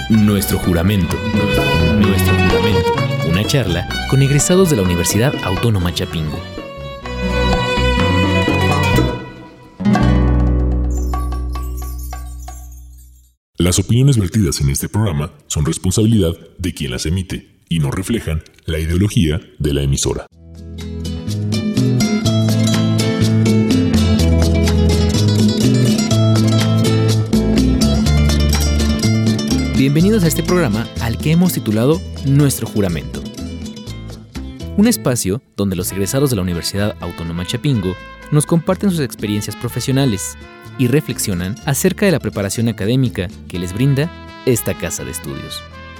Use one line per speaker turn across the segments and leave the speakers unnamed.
Nuestro juramento. Nuestro juramento. Una charla con egresados de la Universidad Autónoma Chapingo.
Las opiniones vertidas en este programa son responsabilidad de quien las emite y no reflejan la ideología de la emisora.
Bienvenidos a este programa al que hemos titulado Nuestro Juramento. Un espacio donde los egresados de la Universidad Autónoma Chapingo nos comparten sus experiencias profesionales y reflexionan acerca de la preparación académica que les brinda esta casa de estudios.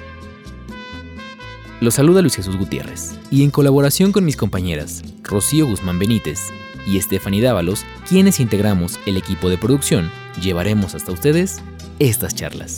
Los saluda Luis Jesús Gutiérrez y en colaboración con mis compañeras Rocío Guzmán Benítez y Stephanie Dávalos, quienes integramos el equipo de producción, llevaremos hasta ustedes estas charlas.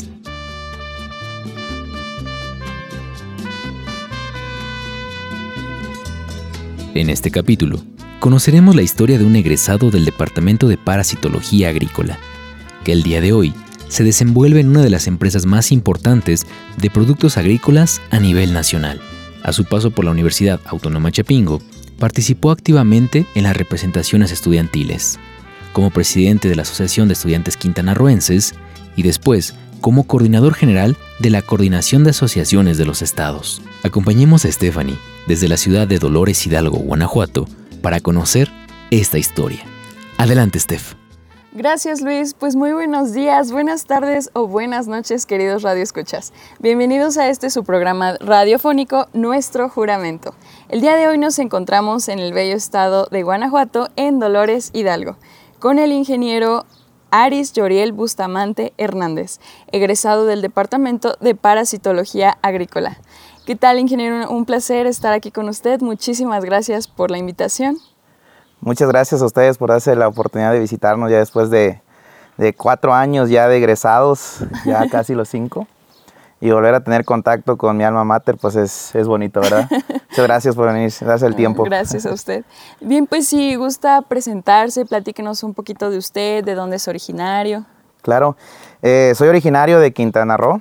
En este capítulo, conoceremos la historia de un egresado del Departamento de Parasitología Agrícola, que el día de hoy se desenvuelve en una de las empresas más importantes de productos agrícolas a nivel nacional. A su paso por la Universidad Autónoma Chapingo, participó activamente en las representaciones estudiantiles, como presidente de la Asociación de Estudiantes Quintanarroenses y después como coordinador general de la Coordinación de Asociaciones de los Estados. Acompañemos a Stephanie desde la ciudad de Dolores Hidalgo, Guanajuato, para conocer esta historia. Adelante, Steph.
Gracias, Luis. Pues muy buenos días, buenas tardes o buenas noches, queridos radioescuchas. Bienvenidos a su programa radiofónico Nuestro Juramento. El día de hoy nos encontramos en el bello estado de Guanajuato, en Dolores Hidalgo, con el ingeniero Aris Yoriel Bustamante Hernández, egresado del Departamento de Parasitología Agrícola. ¿Qué tal, ingeniero? Un placer estar aquí con usted. Muchísimas gracias por la invitación.
Muchas gracias a ustedes por darse la oportunidad de visitarnos ya después de 4 años ya de egresados, ya casi los 5. Y volver a tener contacto con mi alma mater, pues es bonito, ¿verdad? Muchas gracias por venir, darse el tiempo.
Gracias a usted. Bien, pues si gusta presentarse, platíquenos un poquito de usted, de dónde es originario.
Claro, soy originario de Quintana Roo,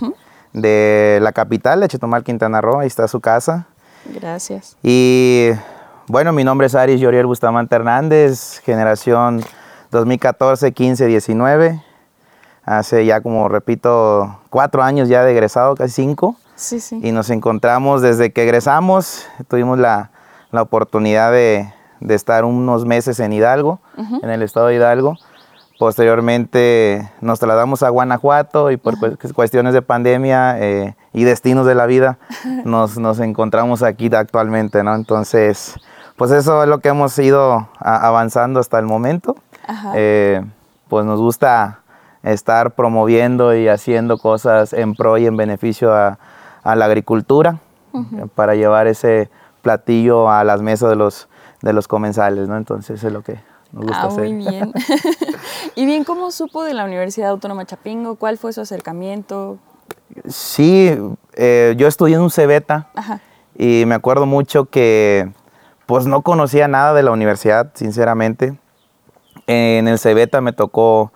de la capital de Chetumal, Quintana Roo, ahí está su casa.
Gracias.
Y bueno, mi nombre es Aris Yoriel Bustamante Hernández, generación 2014, 15, 19. Hace ya, como repito, 4 años ya de egresado, casi 5.
Sí, sí.
Y nos encontramos desde que egresamos, tuvimos la oportunidad de estar unos meses en Hidalgo, en el estado de Hidalgo. Posteriormente nos trasladamos a Guanajuato y por cuestiones de pandemia y destinos de la vida nos encontramos aquí actualmente, ¿no? Entonces, pues eso es lo que hemos ido avanzando hasta el momento. Pues nos gusta estar promoviendo y haciendo cosas en pro y en beneficio a la agricultura para llevar ese platillo a las mesas de los comensales, ¿no? Entonces es lo que nos gusta hacer.
Muy bien. Y bien, ¿cómo supo de la Universidad Autónoma Chapingo? ¿Cuál fue su acercamiento?
Sí, yo estudié en un Cebeta y me acuerdo mucho que pues no conocía nada de la universidad, sinceramente. En el Cebeta me tocó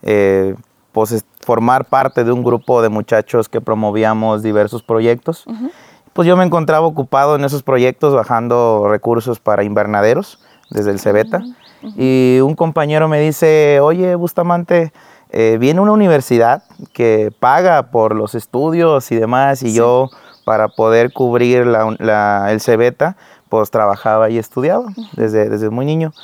pues formar parte de un grupo de muchachos que promovíamos diversos proyectos. Pues yo me encontraba ocupado en esos proyectos bajando recursos para invernaderos desde el Cebeta. Y un compañero me dice, oye, Bustamante, viene una universidad que paga por los estudios y demás, y yo, para poder cubrir el Cebeta, pues trabajaba y estudiaba desde muy niño.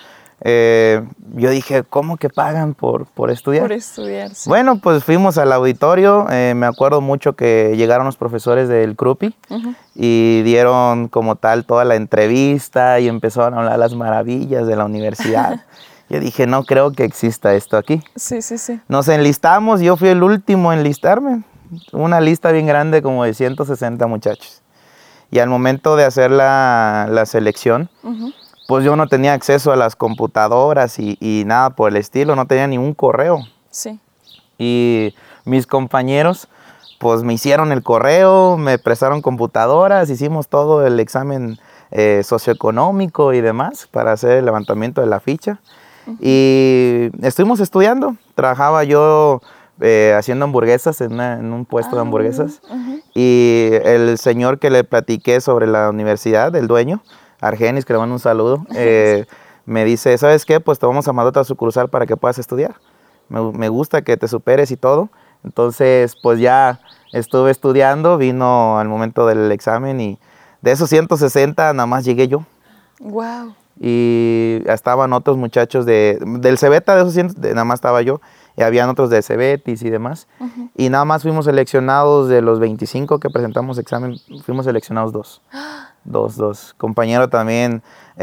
Yo dije, ¿cómo que pagan por estudiar?
Por estudiar, sí.
Bueno, pues fuimos al auditorio. Me acuerdo mucho que llegaron los profesores del CRUPI y dieron como tal toda la entrevista y empezaron a hablar las maravillas de la universidad. Yo dije, no creo que exista esto aquí.
Sí, sí, sí.
Nos enlistamos, yo fui el último en enlistarme. Una lista bien grande, como de 160 muchachos. Y al momento de hacer la selección, pues yo no tenía acceso a las computadoras y nada por el estilo, no tenía ni un correo.
Sí.
Y mis compañeros, pues me hicieron el correo, me prestaron computadoras, hicimos todo el examen socioeconómico y demás para hacer el levantamiento de la ficha. Y estuvimos estudiando, trabajaba yo haciendo hamburguesas en un puesto de hamburguesas. Y el señor que le platiqué sobre la universidad, el dueño, Argenis, que le mando un saludo, me dice, ¿sabes qué? Pues te vamos a mandar a otra sucursal para que puedas estudiar. Me gusta que te superes y todo. Entonces, pues ya estuve estudiando, vino al momento del examen y de esos 160 nada más llegué yo.
¡Wow!
Y estaban otros muchachos del Cebeta, de esos 100, nada más estaba yo. Y habían otros de Cebetis y demás. Y nada más fuimos seleccionados de los 25 que presentamos examen, fuimos seleccionados 2. Dos. Compañero también,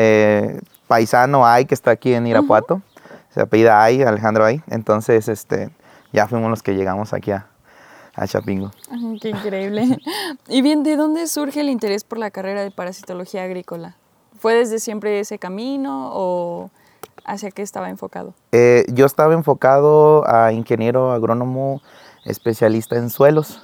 paisano Ay, que está aquí en Irapuato. Se apellida Ay, Alejandro Ay. Entonces, ya fuimos los que llegamos aquí a Chapingo.
¡Qué increíble! Y bien, ¿de dónde surge el interés por la carrera de parasitología agrícola? ¿Fue desde siempre ese camino o hacia qué estaba enfocado?
Yo estaba enfocado a ingeniero agrónomo especialista en suelos.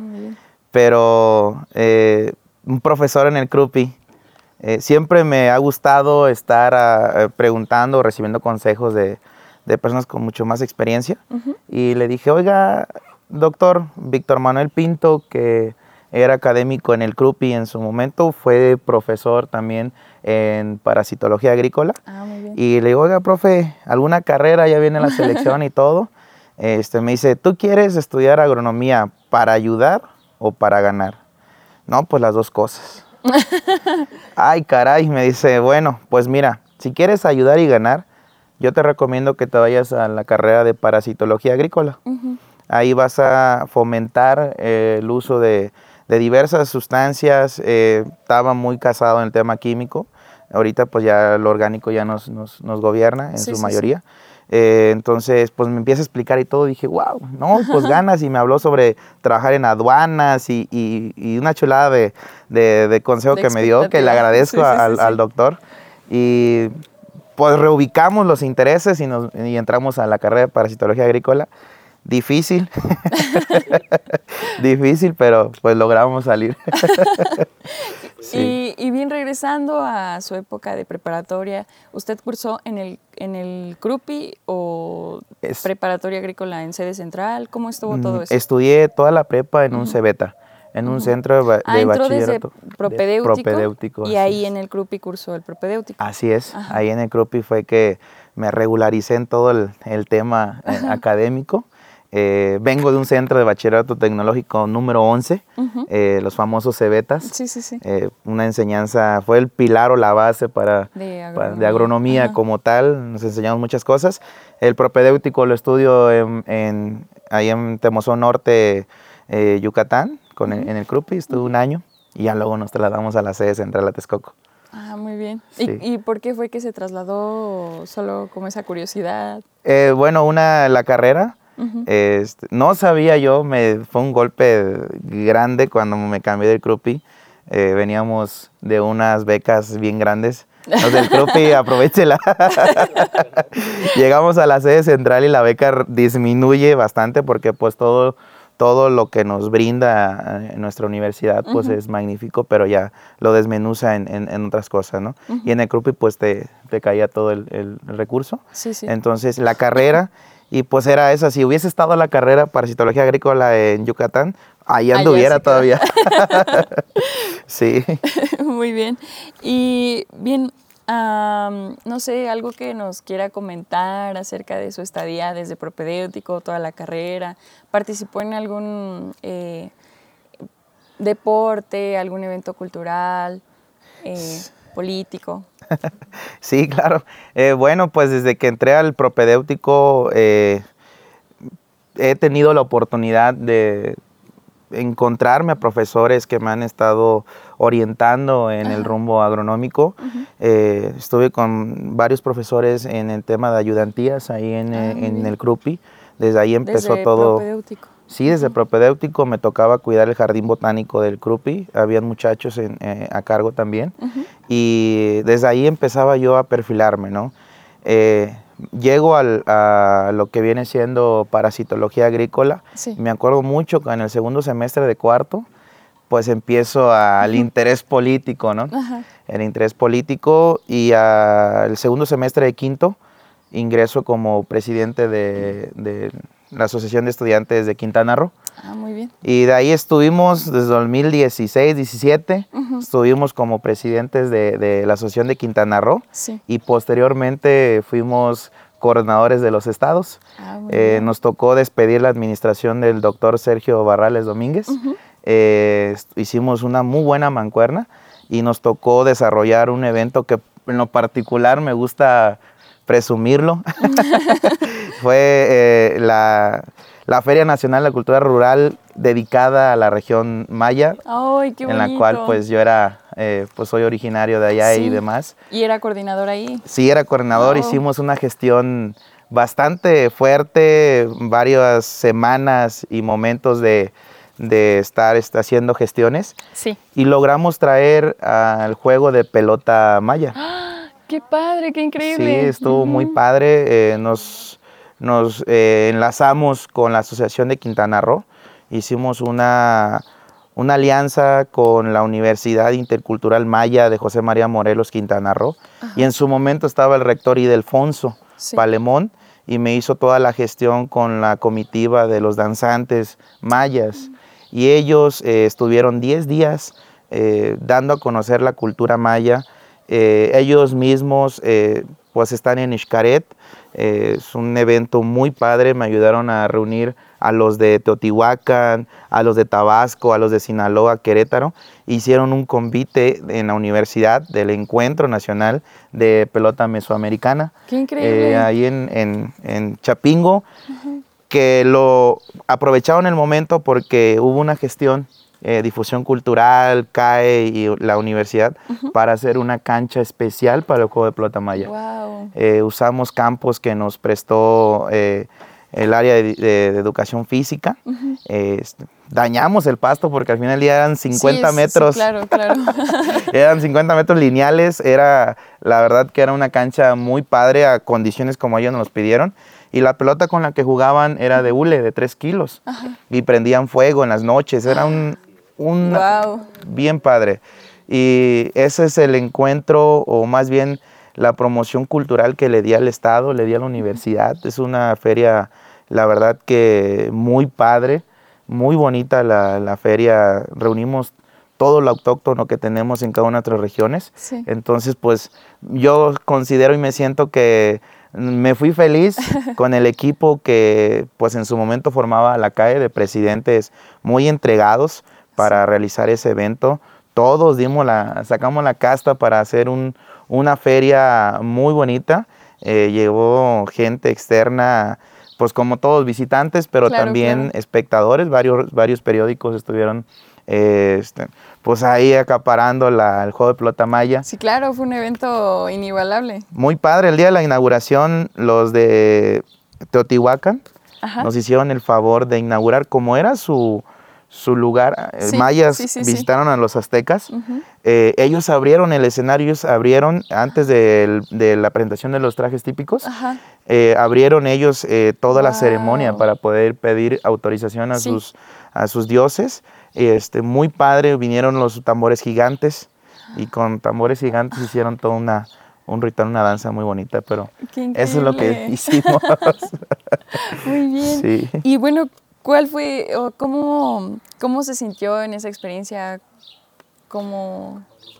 Pero un profesor en el CRUPI, siempre me ha gustado estar preguntando, recibiendo consejos de personas con mucho más experiencia. Y le dije, oiga, doctor Víctor Manuel Pinto, que era académico en el CRUPI en su momento, fue profesor también en parasitología agrícola.
Muy bien.
Y le digo, oiga, profe, ¿alguna carrera? Ya viene la selección y todo. Me dice, ¿tú quieres estudiar agronomía para ayudar o para ganar? No, pues las dos cosas. Ay, caray, me dice, bueno, pues mira, si quieres ayudar y ganar, yo te recomiendo que te vayas a la carrera de parasitología agrícola. Ahí vas a fomentar el uso de diversas sustancias. Estaba muy casado en el tema químico. Ahorita pues ya lo orgánico ya nos gobierna en su mayoría. Entonces pues me empieza a explicar y todo. Dije, wow, no, pues ganas. Y me habló sobre trabajar en aduanas y una chulada de consejo que me dio, que le agradezco al doctor. Y pues reubicamos los intereses y entramos a la carrera de parasitología agrícola. Difícil, difícil, pero pues logramos salir.
Sí. Y bien, regresando a su época de preparatoria, ¿usted cursó en el CRUPI o preparatoria agrícola en sede central? ¿Cómo estuvo todo eso?
Estudié toda la prepa en un Cebeta, en un centro de bachillerato.
Propedéutico. Y ahí en el CRUPI cursó el propedéutico.
Así es, ahí en el CRUPI fue que me regularicé en todo el tema académico. Vengo de un centro de bachillerato tecnológico número 11, los famosos Cebetas.
Sí.
Una enseñanza, fue el pilar o la base de agronomía como tal. Nos enseñamos muchas cosas. El propedéutico lo estudio ahí en Temozón Norte, Yucatán, en el CRUPI. Estuve un año y ya luego nos trasladamos a la sede central a Texcoco.
Muy bien.
Sí.
¿Y por qué fue que se trasladó? ¿Solo como esa curiosidad?
Bueno, la carrera. No sabía yo, fue un golpe grande cuando me cambié del CRUPI. Veníamos de unas becas bien grandes. Los del CRUPI, aprovéchela. Llegamos a la sede central y la beca disminuye bastante porque pues todo lo que nos brinda nuestra universidad pues es magnífico, pero ya lo desmenuza en otras cosas, ¿no? Y en el CRUPI pues te caía todo el recurso.
Sí.
Entonces la carrera... Y pues era esa, si hubiese estado la carrera parasitología agrícola en Yucatán, ahí anduviera todavía. Sí.
Muy bien. Y bien, no sé, algo que nos quiera comentar acerca de su estadía desde propedéutico, toda la carrera. ¿Participó en algún deporte, algún evento cultural, político?
Sí, claro. Bueno, pues desde que entré al propedéutico he tenido la oportunidad de encontrarme a profesores que me han estado orientando en el rumbo agronómico. Estuve con varios profesores en el tema de ayudantías ahí en el CRUPI. Desde ahí empezó todo.
Propedéutico.
Sí, desde propedéutico me tocaba cuidar el jardín botánico del CRUPI. Habían muchachos a cargo también. Y desde ahí empezaba yo a perfilarme, ¿no? Llego a lo que viene siendo parasitología agrícola.
Sí.
Me acuerdo mucho que en el segundo semestre de cuarto, pues empiezo al interés político, ¿no? El interés político, y al segundo semestre de quinto ingreso como presidente la Asociación de Estudiantes de Quintana Roo.
Muy bien.
Y de ahí estuvimos desde 2016, 17, estuvimos como presidentes de la Asociación de Quintana Roo.
Sí.
Y posteriormente fuimos coordinadores de los estados. Nos tocó despedir la administración del doctor Sergio Barrales Domínguez. Hicimos una muy buena mancuerna y nos tocó desarrollar un evento que en lo particular me gusta presumirlo. Fue la Feria Nacional de la Cultura Rural dedicada a la región maya.
¡Ay, qué bonito!
En la cual pues yo era, pues soy originario de allá y demás.
¿Y era coordinador ahí? Sí,
era coordinador. Hicimos una gestión bastante fuerte, varias semanas y momentos de estar haciendo gestiones. Sí. Y logramos traer al juego de pelota maya.
¡Ah! ¡Qué padre! ¡Qué increíble!
Sí, estuvo muy padre. Nos enlazamos con la Asociación de Quintana Roo. Hicimos una alianza con la Universidad Intercultural Maya de José María Morelos, Quintana Roo. Y en su momento estaba el rector Ildefonso Palemón y me hizo toda la gestión con la comitiva de los danzantes mayas. Y ellos estuvieron 10 días dando a conocer la cultura maya. Ellos mismos pues están en Xcaret. Es un evento muy padre. Me ayudaron a reunir a los de Teotihuacán, a los de Tabasco, a los de Sinaloa, Querétaro. Hicieron un convite en la universidad del Encuentro Nacional de Pelota Mesoamericana.
¡Qué increíble!
Ahí en Chapingo, que lo aprovecharon el momento porque hubo una gestión, difusión cultural, CAE y la universidad, para hacer una cancha especial para el juego de pelota maya.
Wow.
Usamos campos que nos prestó el área de educación física. Dañamos el pasto porque al final del día eran 50 metros.
Sí, claro.
Eran 50 metros lineales. La verdad que era una cancha muy padre a condiciones como ellos nos los pidieron. Y la pelota con la que jugaban era de hule, de 3 kilos. Y prendían fuego en las noches. Era un
wow.
Bien padre. Y ese es el encuentro, o más bien la promoción cultural que le di al Estado, le di a la universidad. Es una feria, la verdad que muy padre, muy bonita la feria. Reunimos todo lo autóctono que tenemos en cada una de nuestras regiones. Sí. Entonces, pues yo considero y me siento que me fui feliz con el equipo que pues en su momento formaba la CAE, de presidentes muy entregados para realizar ese evento. Todos sacamos la casta para hacer una feria muy bonita. Llegó gente externa, pues como todos visitantes, pero también espectadores. Varios periódicos estuvieron pues ahí acaparando el juego de pelota maya.
Sí, claro, fue un evento inigualable.
Muy padre. El día de la inauguración, los de Teotihuacán nos hicieron el favor de inaugurar, como era su lugar. Mayas visitaron a los aztecas. Ellos abrieron el escenario, antes de la presentación de los trajes típicos, abrieron ellos toda la ceremonia para poder pedir autorización a sus dioses. Muy padre. Vinieron los tambores gigantes y con tambores gigantes hicieron todo un ritual, una danza muy bonita, pero eso es lo que hicimos.
Muy bien. Sí. Y bueno, ¿cuál fue o cómo se sintió en esa experiencia como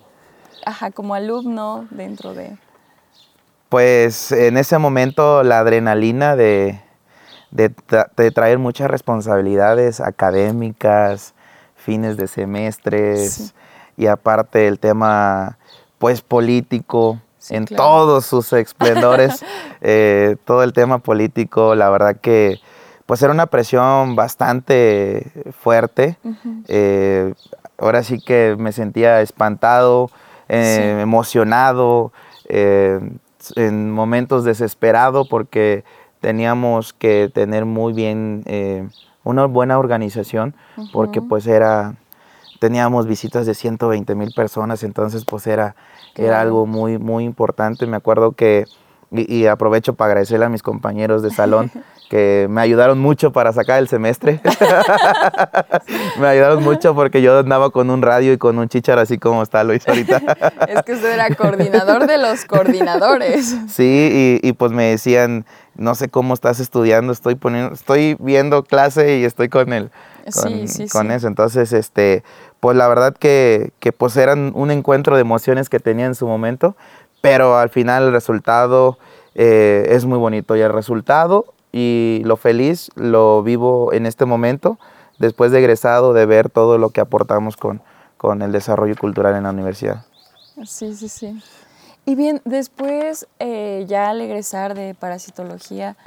alumno dentro de...?
Pues en ese momento la adrenalina de traer muchas responsabilidades académicas, fines de semestres, y aparte el tema pues político en todos sus esplendores, todo el tema político, la verdad que pues era una presión bastante fuerte. Ahora sí que me sentía espantado, emocionado, en momentos desesperado, porque teníamos que tener muy bien una buena organización, porque pues teníamos visitas de 120,000 personas, entonces pues era algo muy, muy importante. Me acuerdo que, y aprovecho para agradecerle a mis compañeros de salón, que me ayudaron mucho para sacar el semestre. Me ayudaron mucho porque yo andaba con un radio y con un chícharo así como está Luis ahorita.
Es que usted era coordinador de los coordinadores.
Sí, y pues me decían, no sé cómo estás estudiando, estoy viendo clase y estoy con eso. Entonces, pues la verdad que pues eran un encuentro de emociones que tenía en su momento, pero al final el resultado es muy bonito, y el resultado y lo feliz lo vivo en este momento, después de egresado, de ver todo lo que aportamos con el desarrollo cultural en la universidad.
Sí. Y bien, después, ya al egresar de parasitología,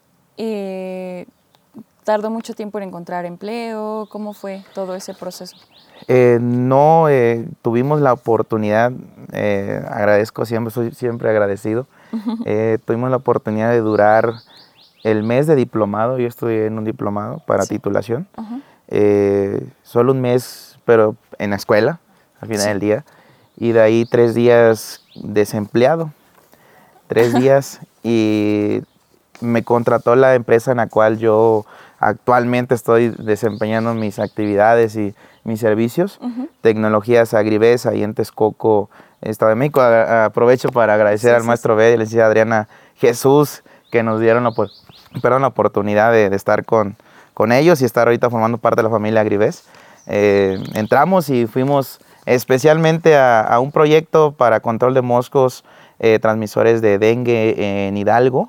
¿tardó mucho tiempo en encontrar empleo? ¿Cómo fue todo ese proceso?
No, tuvimos la oportunidad, agradezco siempre, soy siempre agradecido, tuvimos la oportunidad de durar el mes de diplomado. Yo estudié en un diplomado para titulación, solo un mes, pero en la escuela, al final del día, y de ahí 3 días desempleado, 3 días, y me contrató la empresa en la cual yo actualmente estoy desempeñando mis actividades y mis servicios, Tecnologías Agrivés, ahí en Texcoco, Estado de México. Aprovecho para agradecer al maestro B, licenciada Adriana Jesús, que nos dieron la oportunidad de estar con ellos y estar ahorita formando parte de la familia Agrivés. Entramos y fuimos especialmente a un proyecto para control de moscos transmisores de dengue en Hidalgo,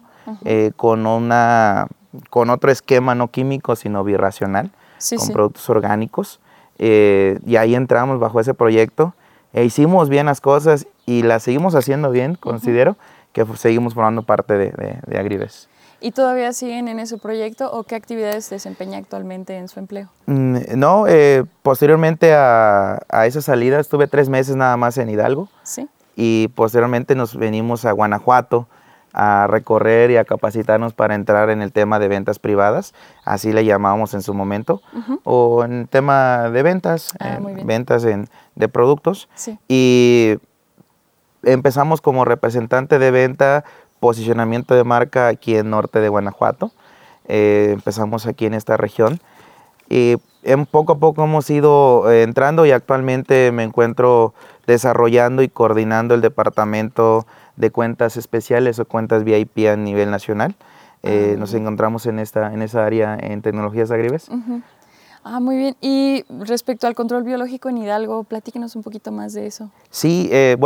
con otro esquema no químico, sino birracional, con productos orgánicos. Y ahí entramos bajo ese proyecto, hicimos bien las cosas y las seguimos haciendo bien, considero que seguimos formando parte de Agrivés.
¿Y todavía siguen en ese proyecto o qué actividades desempeña actualmente en su empleo?
No, posteriormente a esa salida estuve 3 meses nada más en Hidalgo.
Sí.
Y posteriormente nos venimos a Guanajuato a recorrer y a capacitarnos para entrar en el tema de ventas privadas, así le llamábamos en su momento, o en el tema de ventas, ventas de productos.
Sí.
Y empezamos como representante de venta, posicionamiento de marca aquí en norte de Guanajuato. Empezamos aquí en esta región y poco a poco hemos ido entrando, y actualmente me encuentro desarrollando y coordinando el departamento de cuentas especiales o cuentas VIP a nivel nacional. Nos encontramos en esa área en Tecnologías Agrivés.
Muy bien. Y respecto al control biológico en Hidalgo, platíquenos un poquito más de eso.
Sí,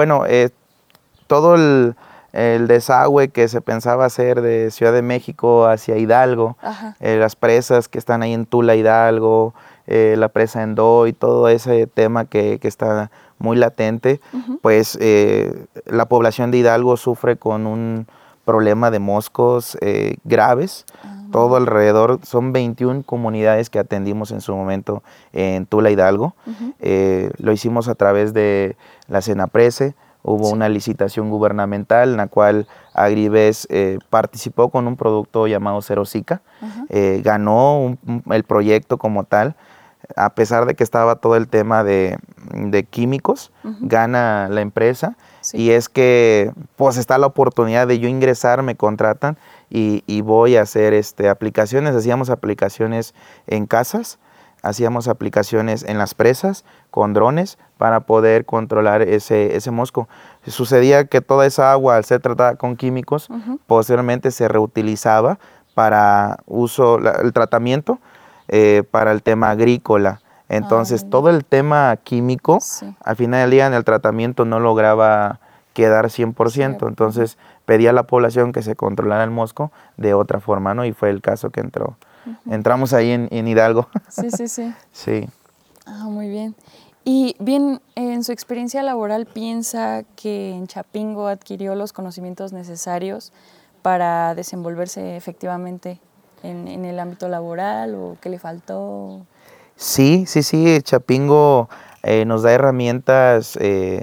todo el desagüe que se pensaba hacer de Ciudad de México hacia Hidalgo, las presas que están ahí en Tula, Hidalgo, la presa en Do y todo ese tema que está muy latente, pues la población de Hidalgo sufre con un problema de moscos graves. Todo alrededor, son 21 comunidades que atendimos en su momento en Tula, Hidalgo. Lo hicimos a través de la Senaprese. Hubo una licitación gubernamental en la cual Agrivés participó con un producto llamado Cerosica. Ganó el proyecto como tal. A pesar de que estaba todo el tema de químicos, gana la empresa. Y es que pues está la oportunidad de yo ingresar, me contratan y voy a hacer aplicaciones. Hacíamos aplicaciones en casas, hacíamos aplicaciones en las presas con drones para poder controlar ese mosco. Sucedía que toda esa agua, al ser tratada con químicos, posteriormente se reutilizaba para el tratamiento para el tema agrícola. Entonces, todo el tema químico, al final del día en el tratamiento no lograba quedar 100%. Entonces, pedía a la población que se controlara el mosco de otra forma, ¿no? Y fue el caso que entró. Entramos ahí en Hidalgo. Sí.
Muy bien. Y bien, en su experiencia laboral, ¿piensa que en Chapingo adquirió los conocimientos necesarios para desenvolverse efectivamente en el ámbito laboral, o qué le faltó?
Sí, Chapingo nos da herramientas,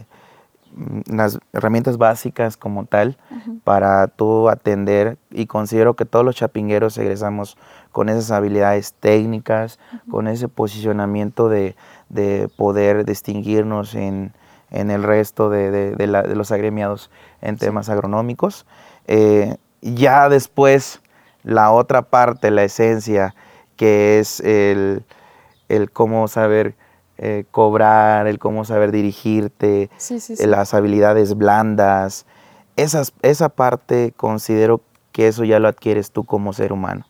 las herramientas básicas como tal, para tú atender, y considero que todos los chapingueros egresamos con esas habilidades técnicas, con ese posicionamiento de poder distinguirnos en el resto de los agremiados en temas agronómicos. Ya después la otra parte, la esencia, que es el cómo saber cobrar, el cómo saber dirigirte, las habilidades blandas. Esa parte considero que eso ya lo adquieres tú como ser humano.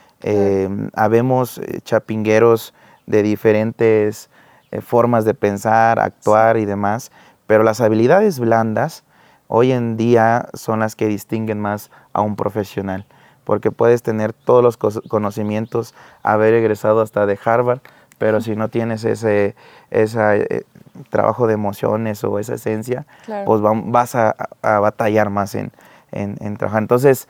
Habemos chapingueros de diferentes formas de pensar, actuar y demás, pero las habilidades blandas hoy en día son las que distinguen más a un profesional, porque puedes tener todos los conocimientos, haber egresado hasta de Harvard, pero si no tienes ese trabajo de emociones o esa esencia, pues vas a batallar más en trabajar. Entonces,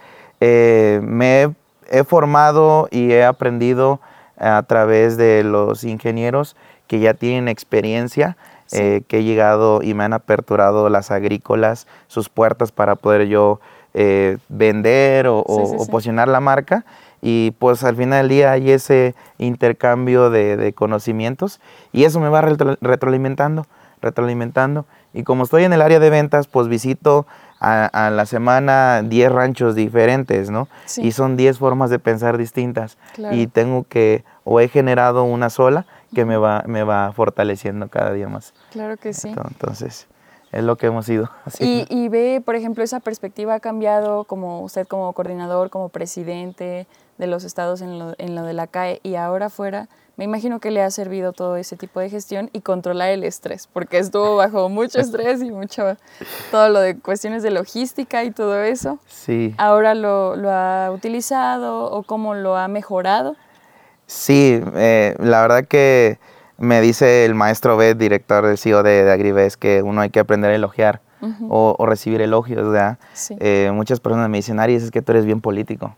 me he formado y he aprendido a través de los ingenieros que ya tienen experiencia, que he llegado y me han aperturado las agrícolas, sus puertas para poder yo vender o posicionar la marca. Y pues al final del día hay ese intercambio de conocimientos y eso me va retroalimentando. Y como estoy en el área de ventas, pues visito a la semana 10 ranchos diferentes, ¿no? Sí. Y son 10 formas de pensar distintas. Claro. Y tengo que, o he generado una sola que me va fortaleciendo cada día más.
Claro que sí.
Entonces, es lo que hemos ido haciendo.
Y ve, por ejemplo, esa perspectiva ha cambiado como usted como coordinador, como presidente de los estados en lo de la CAE y ahora fuera. Me imagino que le ha servido todo ese tipo de gestión y controlar el estrés, porque estuvo bajo mucho estrés y todo lo de cuestiones de logística y todo eso.
Sí.
¿Ahora lo ha utilizado o cómo lo ha mejorado?
Sí, la verdad que me dice el maestro Bet, director del CEO de Agribes, que uno hay que aprender a elogiar o recibir elogios, ¿verdad? Sí. Muchas personas me dicen, Aries, es que tú eres bien político.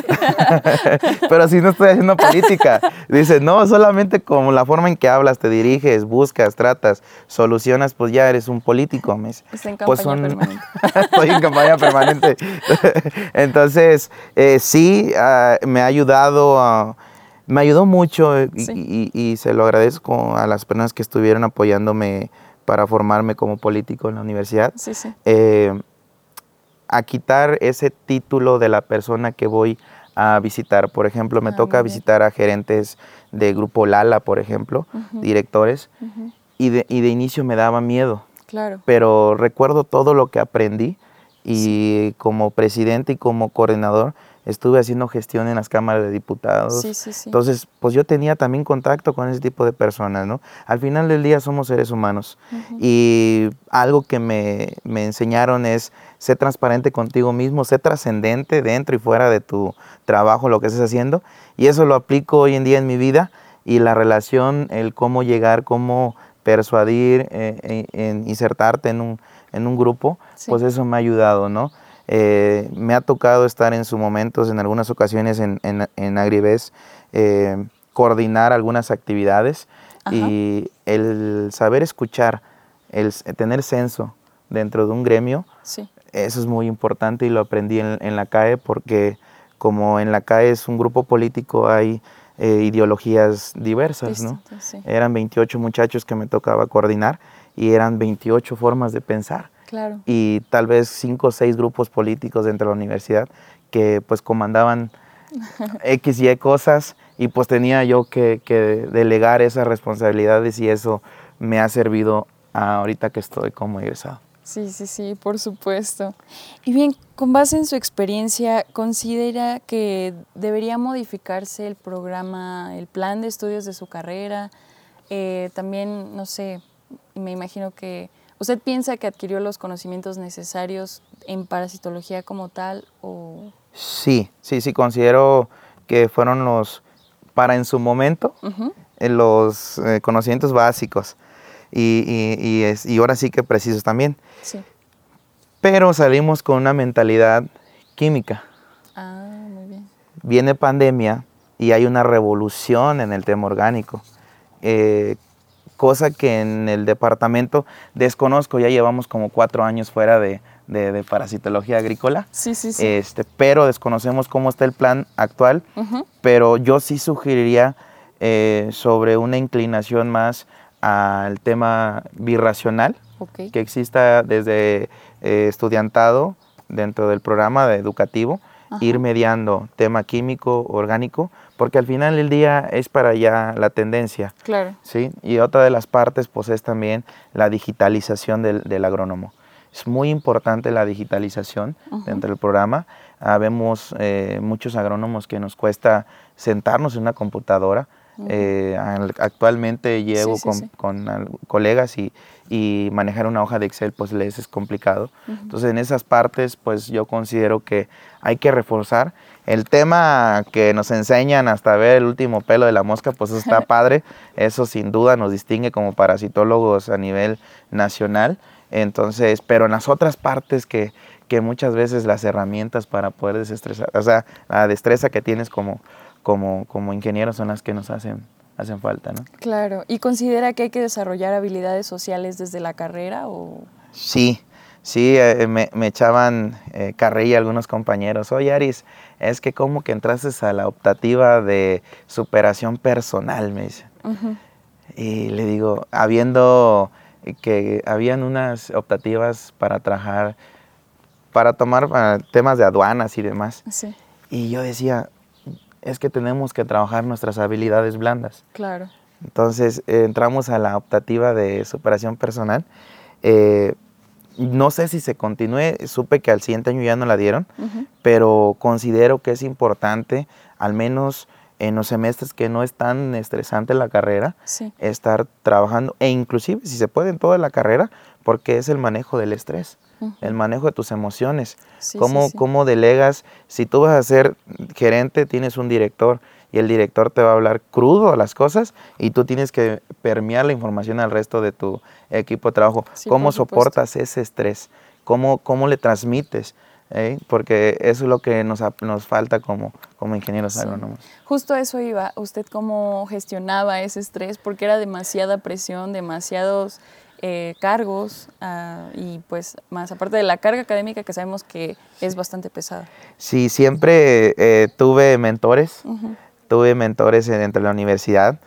Pero si no estoy haciendo política. Dice, no, solamente como la forma en que hablas, te diriges, buscas, tratas, solucionas, pues ya eres un político. Me dice.
Está en campaña permanente.
Estoy en campaña permanente. Entonces, sí, me ha ayudado, me ayudó mucho y se lo agradezco a las personas que estuvieron apoyándome para formarme como político en la universidad.
Sí, sí.
A quitar ese título de la persona que voy a visitar. Por ejemplo, me toca visitar a gerentes de Grupo Lala, por ejemplo, directores, y de inicio me daba miedo. Claro. Pero recuerdo todo lo que aprendí y como presidente y como coordinador estuve haciendo gestión en las cámaras de diputados. Sí. Entonces, pues yo tenía también contacto con ese tipo de personas, ¿no? Al final del día somos seres humanos. Y algo que me enseñaron es ser transparente contigo mismo, ser trascendente dentro y fuera de tu trabajo, lo que estés haciendo. Y eso lo aplico hoy en día en mi vida. Y la relación, el cómo llegar, cómo persuadir, insertarte en un grupo, pues eso me ha ayudado, ¿no? Me ha tocado estar en sus momentos, en algunas ocasiones en Agribes, coordinar algunas actividades. Y el saber escuchar, el tener censo dentro de un gremio, eso es muy importante y lo aprendí en la CAE porque como en la CAE es un grupo político, hay ideologías diversas, ¿no? Sí. Eran 28 muchachos que me tocaba coordinar y eran 28 formas de pensar. Claro. Y tal vez 5 o 6 grupos políticos dentro de la universidad que pues comandaban X y Y cosas y pues tenía yo que delegar esas responsabilidades y eso me ha servido ahorita que estoy como egresado.
Sí, por supuesto. Y bien, con base en su experiencia, ¿considera que debería modificarse el programa, el plan de estudios de su carrera? También, no sé, me imagino que ¿usted piensa que adquirió los conocimientos necesarios en parasitología como tal? O...
Sí, considero que fueron para en su momento, los conocimientos básicos y ahora sí que precisos también. Sí. Pero salimos con una mentalidad química.
Muy bien.
Viene pandemia y hay una revolución en el tema orgánico. Cosa que en el departamento desconozco, ya llevamos como 4 años fuera de parasitología agrícola. Sí. Pero desconocemos cómo está el plan actual, pero yo sí sugeriría sobre una inclinación más al tema birracional, que exista desde estudiantado dentro del programa educativo, ir mediando tema químico, orgánico, porque al final del día es para allá la tendencia.
Claro.
¿Sí? Y otra de las partes pues es también la digitalización del agrónomo. Es muy importante la digitalización dentro del programa. Vemos muchos agrónomos que nos cuesta sentarnos en una computadora. Actualmente llevo con colegas y manejar una hoja de Excel pues les es complicado. Entonces en esas partes pues yo considero que hay que reforzar. El tema que nos enseñan hasta ver el último pelo de la mosca pues eso está padre. Eso sin duda nos distingue como parasitólogos a nivel nacional. Entonces, pero en las otras partes que muchas veces las herramientas para poder desestresar, o sea, la destreza que tienes como ingeniero son las que nos hacen falta, ¿no?
Claro. ¿Y considera que hay que desarrollar habilidades sociales desde la carrera o...?
Sí, me echaban carrilla algunos compañeros. Oye, Aris, es que como que entraste a la optativa de superación personal, me dicen. Y le digo, que habían unas optativas para trabajar, para tomar temas de aduanas y demás.
Sí.
Y yo decía, es que tenemos que trabajar nuestras habilidades blandas.
Claro.
Entonces entramos a la optativa de superación personal. No sé si se continúe, supe que al siguiente año ya no la dieron, pero considero que es importante, al menos en los semestres que no es tan estresante la carrera, estar trabajando, e inclusive si se puede en toda la carrera, porque es el manejo del estrés, el manejo de tus emociones, cómo delegas. Si tú vas a ser gerente, tienes un director y el director te va a hablar crudo las cosas y tú tienes que permear la información al resto de tu equipo de trabajo. ¿Cómo soportas ese estrés? ¿Cómo le transmites? Porque eso es lo que nos falta como ingenieros agrónomos.
Justo a eso iba. ¿Usted cómo gestionaba ese estrés? Porque era demasiada presión, demasiados cargos y pues más aparte de la carga académica que sabemos que es bastante pesada.
Sí, siempre tuve mentores. Tuve mentores dentro de la universidad.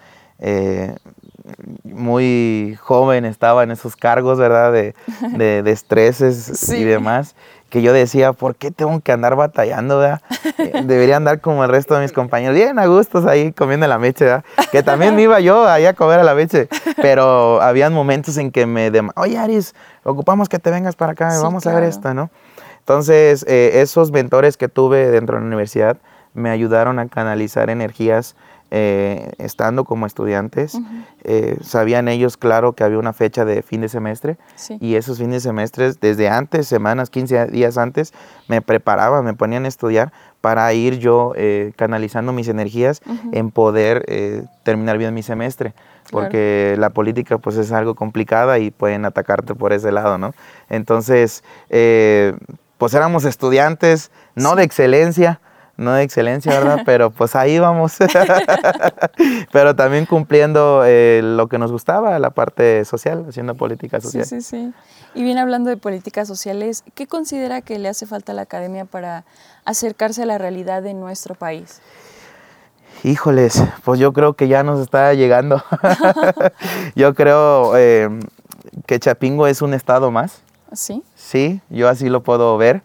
Muy joven estaba en esos cargos, ¿verdad? De estreses y demás. Que yo decía, ¿por qué tengo que andar batallando, verdad? Debería andar como el resto de mis compañeros, bien a gustos ahí comiendo la meche, ¿verdad? Que también me iba yo ahí a comer a la meche, pero habían momentos en que oye, Aris, ocupamos que te vengas para acá, vamos a ver esto, ¿no? Entonces, esos mentores que tuve dentro de la universidad me ayudaron a canalizar energías estando como estudiantes. Sabían ellos, claro, que había una fecha de fin de semestre y esos fines de semestre, desde antes, semanas, 15 días antes, me preparaba, me ponían a estudiar para ir yo canalizando mis energías en poder terminar bien mi semestre. Porque la política pues es algo complicada y pueden atacarte por ese lado, ¿no? Entonces, pues éramos estudiantes, no de excelencia, ¿verdad? Pero pues ahí vamos. Pero también cumpliendo lo que nos gustaba, la parte social, haciendo política social.
Sí. Y bien, hablando de políticas sociales, ¿qué considera que le hace falta a la academia para acercarse a la realidad de nuestro país?
Híjoles, pues yo creo que ya nos está llegando. Yo creo que Chapingo es un estado más.
¿Sí? Sí,
yo así lo puedo ver.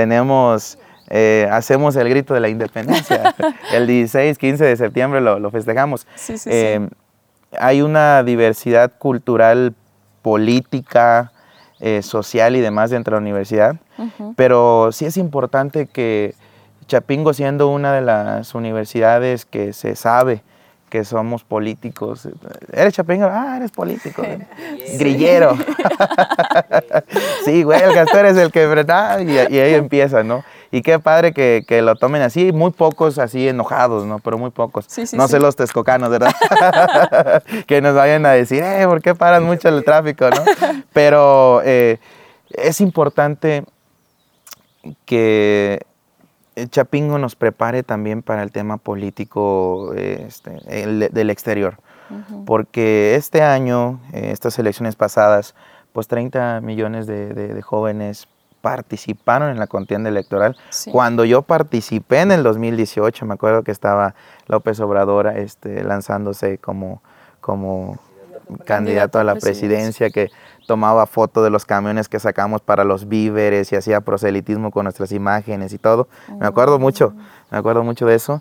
Hacemos el grito de la independencia. El 16, 15 de septiembre lo festejamos.
Sí.
Hay una diversidad cultural, política, social y demás dentro de la universidad. Pero sí es importante que Chapingo, siendo una de las universidades que se sabe que somos políticos. ¿Eres Chapingo? Eres político. Grillero. Sí, güey, tú eres el que, ¿verdad? Y ahí empieza, ¿no? Y qué padre que lo tomen así, muy pocos así enojados, ¿no? Pero muy pocos. No sé los texcocanos, ¿verdad? Que nos vayan a decir, ¿por qué paran mucho el tráfico, no? Pero es importante que Chapingo nos prepare también para el tema político del exterior. Porque este año, estas elecciones pasadas, pues 30 millones de jóvenes participaron en la contienda electoral. Cuando yo participé en el 2018, me acuerdo que estaba López Obrador lanzándose como candidato a la presidencia, que tomaba foto de los camiones que sacamos para los víveres y hacía proselitismo con nuestras imágenes y todo. Me acuerdo mucho de eso.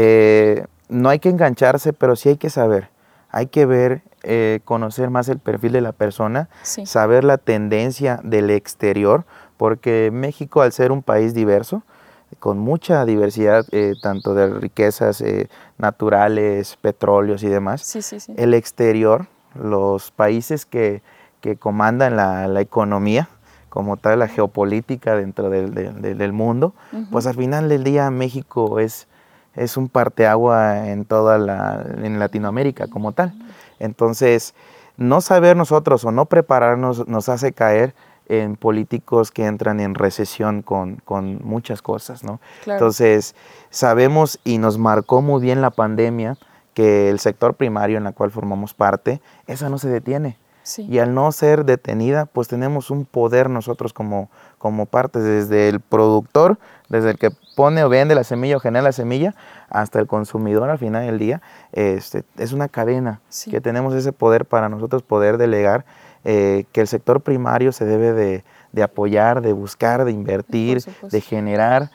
No hay que engancharse, pero sí hay que saber. Hay que ver, conocer más el perfil de la persona, saber la tendencia del exterior, porque México, al ser un país diverso, con mucha diversidad, tanto de riquezas naturales, petróleos y demás, el exterior, los países que comandan la economía, como tal, la geopolítica dentro del mundo, pues al final del día México es un parteagua en en Latinoamérica como tal. Entonces, no saber nosotros o no prepararnos nos hace caer en políticos que entran en recesión con muchas cosas, ¿no? Claro. Entonces, sabemos y nos marcó muy bien la pandemia que el sector primario en la cual formamos parte, esa no se detiene. Y al no ser detenida, pues tenemos un poder nosotros como parte, desde el productor, desde el que pone o vende la semilla o genera la semilla, hasta el consumidor al final del día. Es una cadena que tenemos ese poder para nosotros poder delegar, que el sector primario se debe de apoyar, de buscar, de invertir, de generar.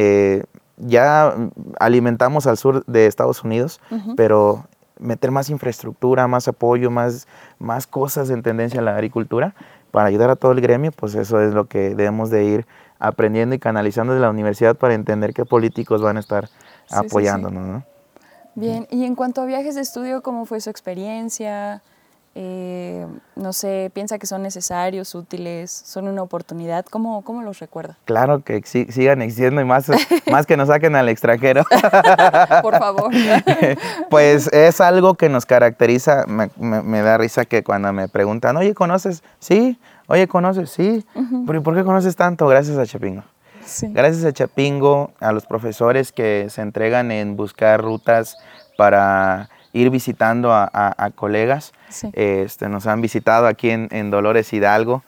Ya alimentamos al sur de Estados Unidos, pero meter más infraestructura, más apoyo, más cosas en tendencia a la agricultura para ayudar a todo el gremio, pues eso es lo que debemos de ir aprendiendo y canalizando de la universidad para entender qué políticos van a estar apoyándonos, ¿no?
Bien, y en cuanto a viajes de estudio, ¿cómo fue su experiencia? No sé, ¿piensa que son necesarios, útiles, son una oportunidad? ¿Cómo los recuerda?
Claro que sigan existiendo y más que nos saquen al extranjero.
Por favor.
Pues es algo que nos caracteriza. Me da risa que cuando me preguntan, oye, ¿conoces? Sí. Oye, ¿conoces? Sí. ¿Pero por qué conoces tanto? Gracias a Chapingo. Sí. Gracias a Chapingo, a los profesores que se entregan en buscar rutas para ir visitando a colegas. Nos han visitado aquí en Dolores Hidalgo.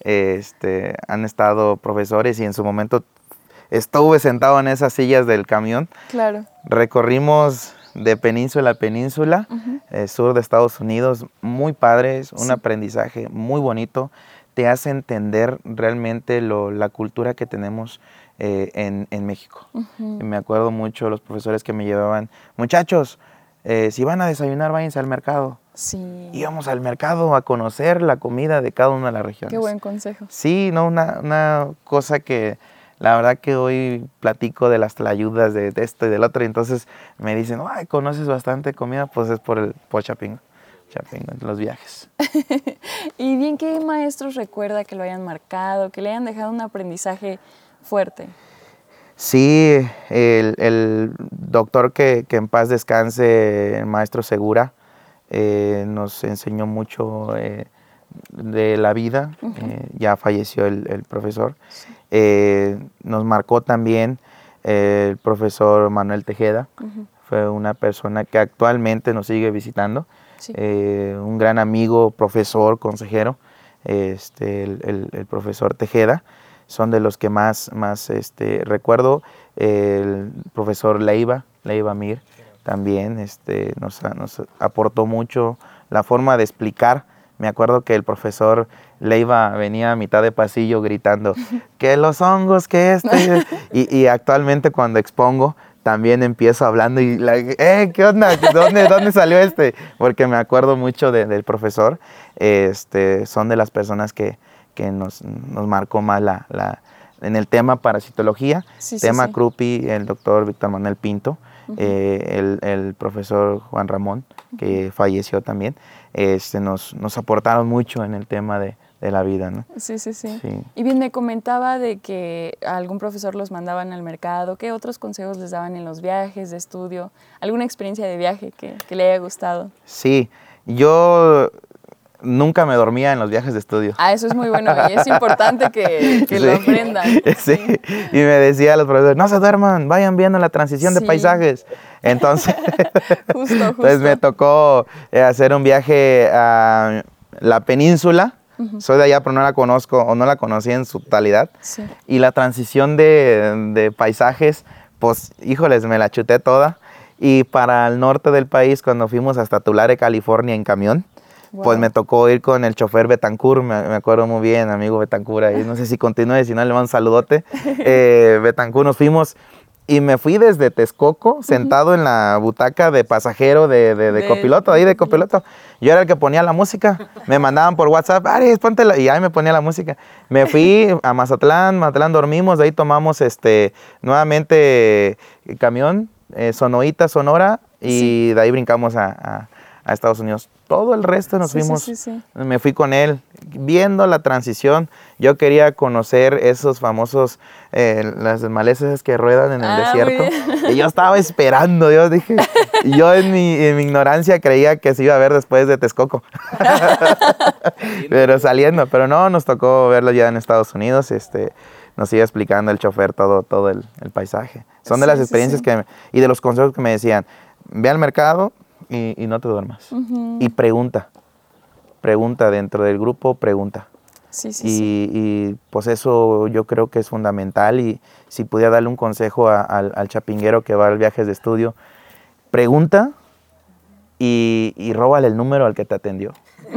Han estado profesores y en su momento estuve sentado en esas sillas del camión. Claro. Recorrimos de península a península, sur de Estados Unidos, muy padres, un aprendizaje muy bonito. Te hace entender realmente la cultura que tenemos en México. Me acuerdo mucho los profesores que me llevaban, muchachos, si van a desayunar, váyanse al mercado. Íbamos al mercado a conocer la comida de cada una de las regiones.
Qué buen consejo.
Sí, no, una cosa que la verdad que hoy platico de las tlayudas de esto y del otro, y entonces me dicen, ay, conoces bastante comida, pues es por Chapingo, los viajes.
Y bien, ¿qué maestros recuerda que lo hayan marcado, que le hayan dejado un aprendizaje fuerte?
Sí, el doctor que en paz descanse, el maestro Segura, nos enseñó mucho de la vida. Ya falleció el profesor. Nos marcó también el profesor Manuel Tejeda. Fue una persona que actualmente nos sigue visitando. Un gran amigo, profesor, consejero, el profesor Tejeda. Son de los que más recuerdo. El profesor Leiva Mir también nos aportó mucho la forma de explicar. Me acuerdo que el profesor Leiva venía a mitad de pasillo gritando que los hongos, que y actualmente cuando expongo también empiezo hablando y ¿qué onda? ¿Dónde salió Porque me acuerdo mucho del profesor. Son de las personas que nos marcó más en el tema parasitología, CRUPI, el doctor Víctor Manuel Pinto, el profesor Juan Ramón, que falleció también, nos aportaron mucho en el tema de la vida, ¿no? Sí. Y
bien, me comentaba de que algún profesor los mandaban al mercado. ¿Qué otros consejos les daban en los viajes de estudio? ¿Alguna experiencia de viaje que le haya gustado?
Sí, yo nunca me dormía en los viajes de estudio.
Eso es muy bueno y es importante que lo aprendan.
Sí, y me decía a los profesores, no se duerman, vayan viendo la transición de paisajes. Entonces, justo. Pues me tocó hacer un viaje a la península. Soy de allá, pero no la conozco o no la conocí en su totalidad. Y la transición de paisajes, pues, híjoles, me la chuté toda. Y para el norte del país, cuando fuimos hasta Tulare, California, en camión,
Wow.
Pues me tocó ir con el chofer Betancourt, me acuerdo muy bien, amigo Betancourt, ahí no sé si continúe, si no le mando un saludote. Betancourt, nos fuimos y me fui desde Texcoco, sentado en la butaca de pasajero de copiloto, ahí de copiloto. Yo era el que ponía la música, me mandaban por WhatsApp, Aries, póntela, y ahí me ponía la música. Me fui a Mazatlán dormimos, de ahí tomamos nuevamente camión, Sonoita, Sonora, y de ahí brincamos a Estados Unidos. Todo el resto nos fuimos, me fui con él, viendo la transición. Yo quería conocer esos famosos, las malezas que ruedan en el desierto. Y yo estaba esperando, yo dije, yo en mi ignorancia creía que se iba a ver después de Texcoco. Pero saliendo, pero no, nos tocó verlo ya en Estados Unidos, nos iba explicando el chofer todo el paisaje. Son de las experiencias y de los consejos que me decían, ve al mercado, y no te duermas. Y pregunta dentro del grupo, pregunta. Y pues eso yo creo que es fundamental, y si pudiera darle un consejo al chapinguero que va al viajes de estudio, pregunta y róbale el número al que te atendió.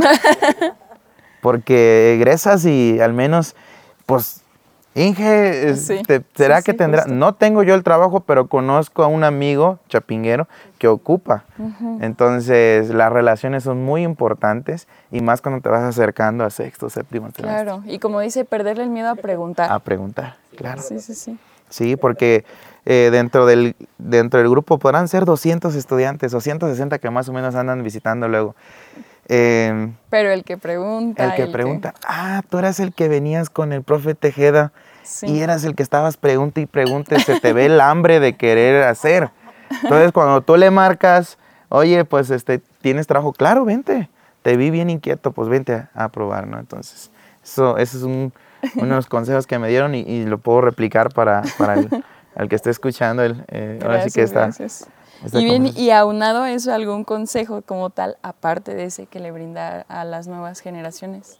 Porque egresas y al menos, pues, Inge, ¿será que tendrá? Justo. No tengo yo el trabajo, pero conozco a un amigo chapinguero que ocupa. Entonces, las relaciones son muy importantes, y más cuando te vas acercando a sexto, séptimo semestre.
Claro, y como dice, perderle el miedo a preguntar.
A preguntar, claro.
Sí.
Sí, porque dentro del grupo podrán ser 200 estudiantes o 160 que más o menos andan visitando luego.
Pero el que pregunta.
Tú eras el que venías con el profe Tejeda y eras el que estabas pregunte y pregunte, se te ve el hambre de querer hacer. Entonces, cuando tú le marcas, oye, pues tienes trabajo, claro, vente, te vi bien inquieto, pues vente a probar, ¿no? Entonces, eso es uno de los consejos que me dieron, y lo puedo replicar para el que esté escuchando. Ahora sí que está.
Gracias. Y bien, y aunado a eso, ¿algún consejo como tal, aparte de ese que le brinda a las nuevas generaciones?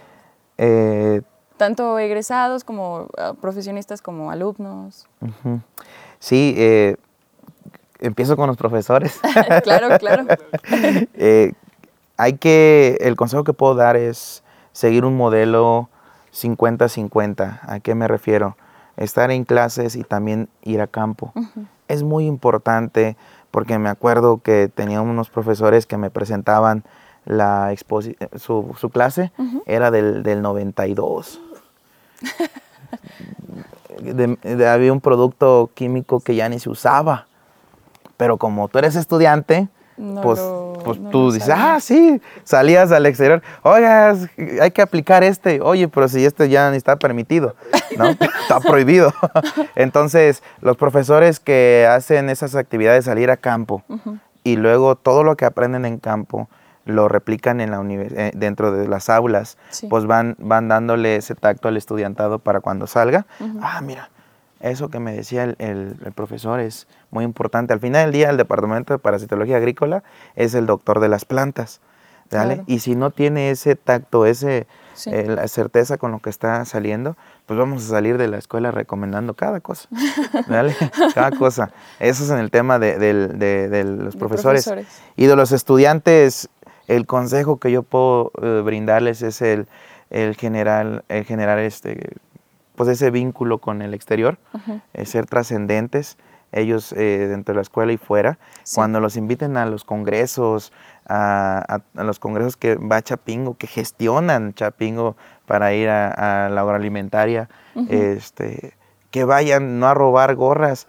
Tanto egresados como profesionistas como alumnos.
Sí, empiezo con los profesores.
Claro.
El consejo que puedo dar es seguir un modelo 50-50. ¿A qué me refiero? Estar en clases y también ir a campo. Es muy importante, porque me acuerdo que tenía unos profesores que me presentaban su clase, era del 92. Había un producto químico que ya ni se usaba, pero como tú eres estudiante, tú dices, sí, salías al exterior, oiga, hay que aplicar oye, pero si ya ni está permitido, ¿no? Está prohibido. Entonces, los profesores que hacen esas actividades, salir a campo, y luego todo lo que aprenden en campo lo replican en la dentro de las aulas, pues van dándole ese tacto al estudiantado para cuando salga. Mira, eso que me decía el profesor es muy importante. Al final del día, el Departamento de Parasitología Agrícola es el doctor de las plantas, ¿vale? Claro. Y si no tiene ese tacto, la certeza con lo que está saliendo, pues vamos a salir de la escuela recomendando cada cosa, ¿vale? Cada cosa. Eso es en el tema de los profesores. Y de los estudiantes, el consejo que yo puedo brindarles es el generar pues ese vínculo con el exterior, ser trascendentes, ellos dentro de la escuela y fuera. Cuando los inviten a los congresos, a los congresos que va Chapingo, que gestionan Chapingo para ir a la agroalimentaria, que vayan no a robar gorras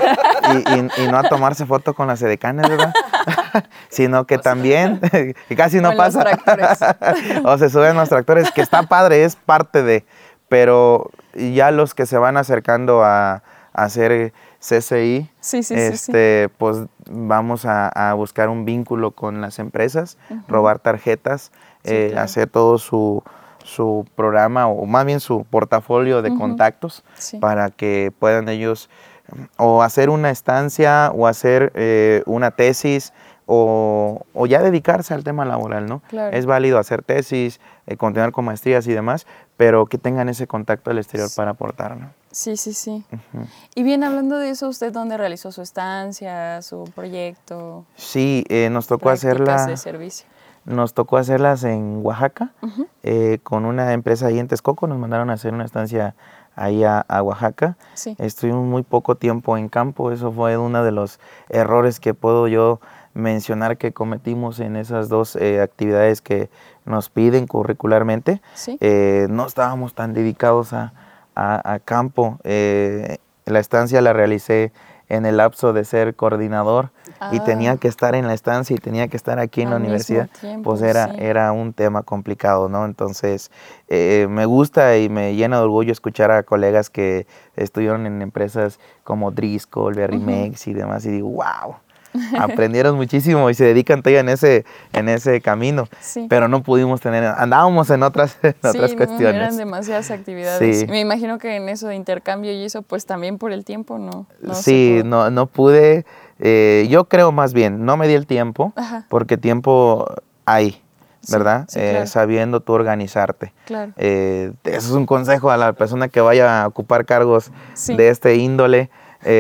y no a tomarse foto con las edecanes, ¿verdad? Sino que también, que casi no pasa, o se suben los tractores, que está padre, es parte de, pero ya los que se van acercando a hacer CCI, pues vamos a buscar un vínculo con las empresas, robar tarjetas, claro, hacer todo su programa, o más bien su portafolio de contactos, para que puedan ellos o hacer una estancia o hacer una tesis o ya dedicarse al tema laboral, ¿no? Claro. Es válido hacer tesis, continuar con maestrías y demás, pero que tengan ese contacto al exterior para aportar, ¿no?
Sí. Y bien, hablando de eso, ¿usted dónde realizó su estancia, su proyecto?
Sí, nos tocó hacerla.
De servicio.
nos tocó hacerlas en Oaxaca, con una empresa ahí en Texcoco. Nos mandaron a hacer una estancia ahí a Oaxaca.
Sí.
Estuvimos muy poco tiempo en campo. Eso fue uno de los errores que puedo yo mencionar que cometimos en esas dos actividades que nos piden curricularmente.
Sí.
No estábamos tan dedicados a campo. La estancia la realicé en el lapso de ser coordinador y tenía que estar en la estancia y tenía que estar aquí en la universidad, pues era un tema complicado, ¿no? Entonces, me gusta y me llena de orgullo escuchar a colegas que estuvieron en empresas como Driscoll, Berrymex y demás, y digo, wow, aprendieron muchísimo y se dedican todavía en ese camino, pero no pudimos andábamos en otras cuestiones.
Eran demasiadas actividades.
Sí.
Me imagino que en eso de intercambio y eso, pues también por el tiempo no
sí, no pude. Yo creo más bien, no me di el tiempo, porque tiempo hay, ¿verdad?
Sí, claro.
Sabiendo tú organizarte.
Claro.
Eso es un consejo a la persona que vaya a ocupar cargos de este índole.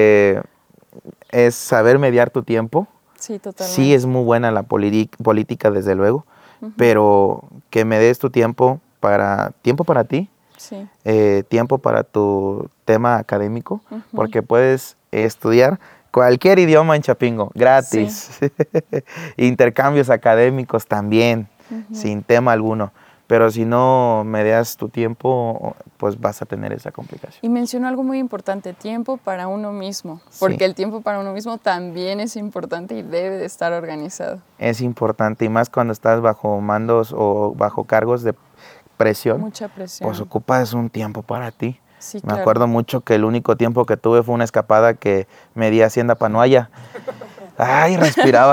Es saber mediar tu tiempo.
Sí, totalmente.
Sí, es muy buena la política, desde luego, pero que me des tu tiempo para ti, tiempo para tu tema académico, porque puedes estudiar cualquier idioma en Chapingo, gratis. Intercambios académicos también, sin tema alguno. Pero si no me das tu tiempo, pues vas a tener esa complicación.
Y mencionó algo muy importante, tiempo para uno mismo, porque el tiempo para uno mismo también es importante y debe de estar organizado.
Es importante, y más cuando estás bajo mandos o bajo cargos de presión.
Mucha presión.
Pues ocupas un tiempo para ti.
Sí,
Me acuerdo mucho que el único tiempo que tuve fue una escapada que me di a Hacienda Panoaya. Ay, respiraba.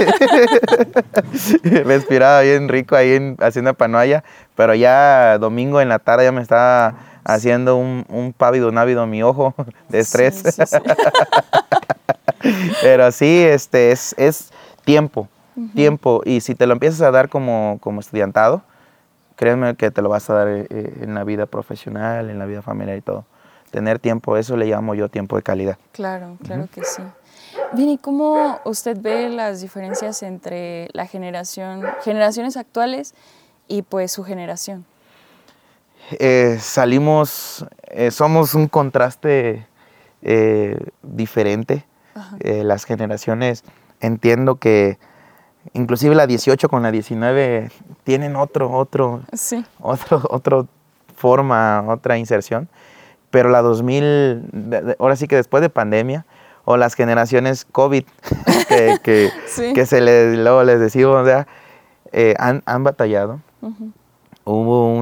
Respiraba bien rico ahí en Hacienda Panoaya, pero ya domingo en la tarde ya me estaba haciendo un pávido návido en mi ojo de estrés. Sí. Pero sí, es tiempo, tiempo. Y si te lo empiezas a dar como estudiantado, créeme que te lo vas a dar en la vida profesional, en la vida familiar y todo. Tener tiempo, eso le llamo yo tiempo de calidad.
Claro, claro que sí. Bien, ¿y cómo usted ve las diferencias entre la generaciones actuales y pues su generación?
Somos un contraste diferente. Las generaciones, entiendo que inclusive la 18 con la 19 tienen otra forma, otra inserción, pero la 2000, ahora sí que después de pandemia, o las generaciones COVID, que luego les decimos, ¿verdad? Han batallado. Hubo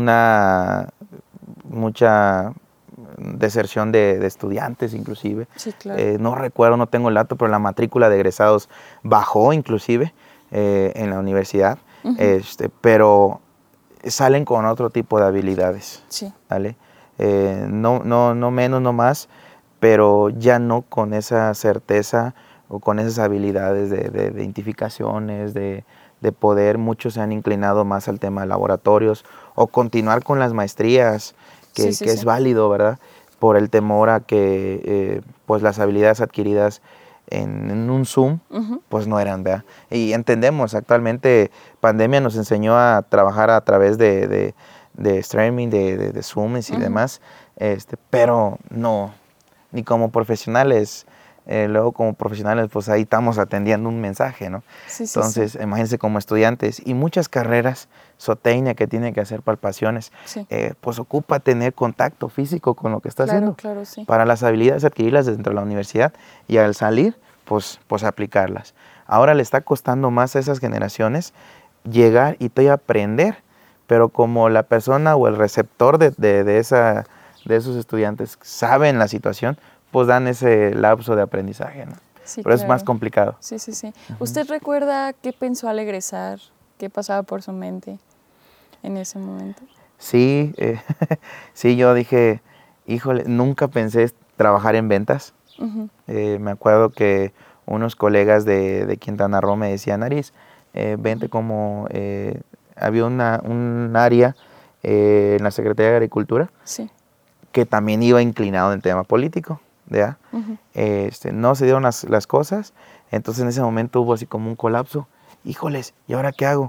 mucha deserción de estudiantes, inclusive.
Sí, claro.
No recuerdo, no tengo el dato, pero la matrícula de egresados bajó, inclusive, en la universidad. Pero salen con otro tipo de habilidades.
Sí.
¿Vale? No menos, no más, pero ya no con esa certeza o con esas habilidades de identificaciones, de poder. Muchos se han inclinado más al tema de laboratorios o continuar con las maestrías, que es válido, ¿verdad? Por el temor a que pues las habilidades adquiridas en un Zoom, pues no eran, ¿verdad? Y entendemos, actualmente pandemia nos enseñó a trabajar a través de streaming, de Zooms y demás, pero no, ni como profesionales. Luego como profesionales, pues ahí estamos atendiendo un mensaje, ¿no? Entonces, imagínense como estudiantes y muchas carreras, zootecnia que tiene que hacer palpaciones, pues ocupa tener contacto físico con lo que está haciendo, para las habilidades adquirirlas dentro de la universidad y al salir, pues aplicarlas. Ahora le está costando más a esas generaciones llegar y todavía aprender, pero como la persona o el receptor de esos estudiantes saben la situación, pues dan ese lapso de aprendizaje, ¿no? Sí, pero es más complicado.
Sí. ¿Usted recuerda qué pensó al egresar? ¿Qué pasaba por su mente en ese momento?
Sí, sí, yo dije, híjole, nunca pensé trabajar en ventas. Me acuerdo que unos colegas de Quintana Roo me decían, Aris, vente como... había un área en la Secretaría de Agricultura que también iba inclinado en el tema político. ¿Ya? No se dieron las cosas, entonces en ese momento hubo así como un colapso. Híjoles, ¿y ahora qué hago?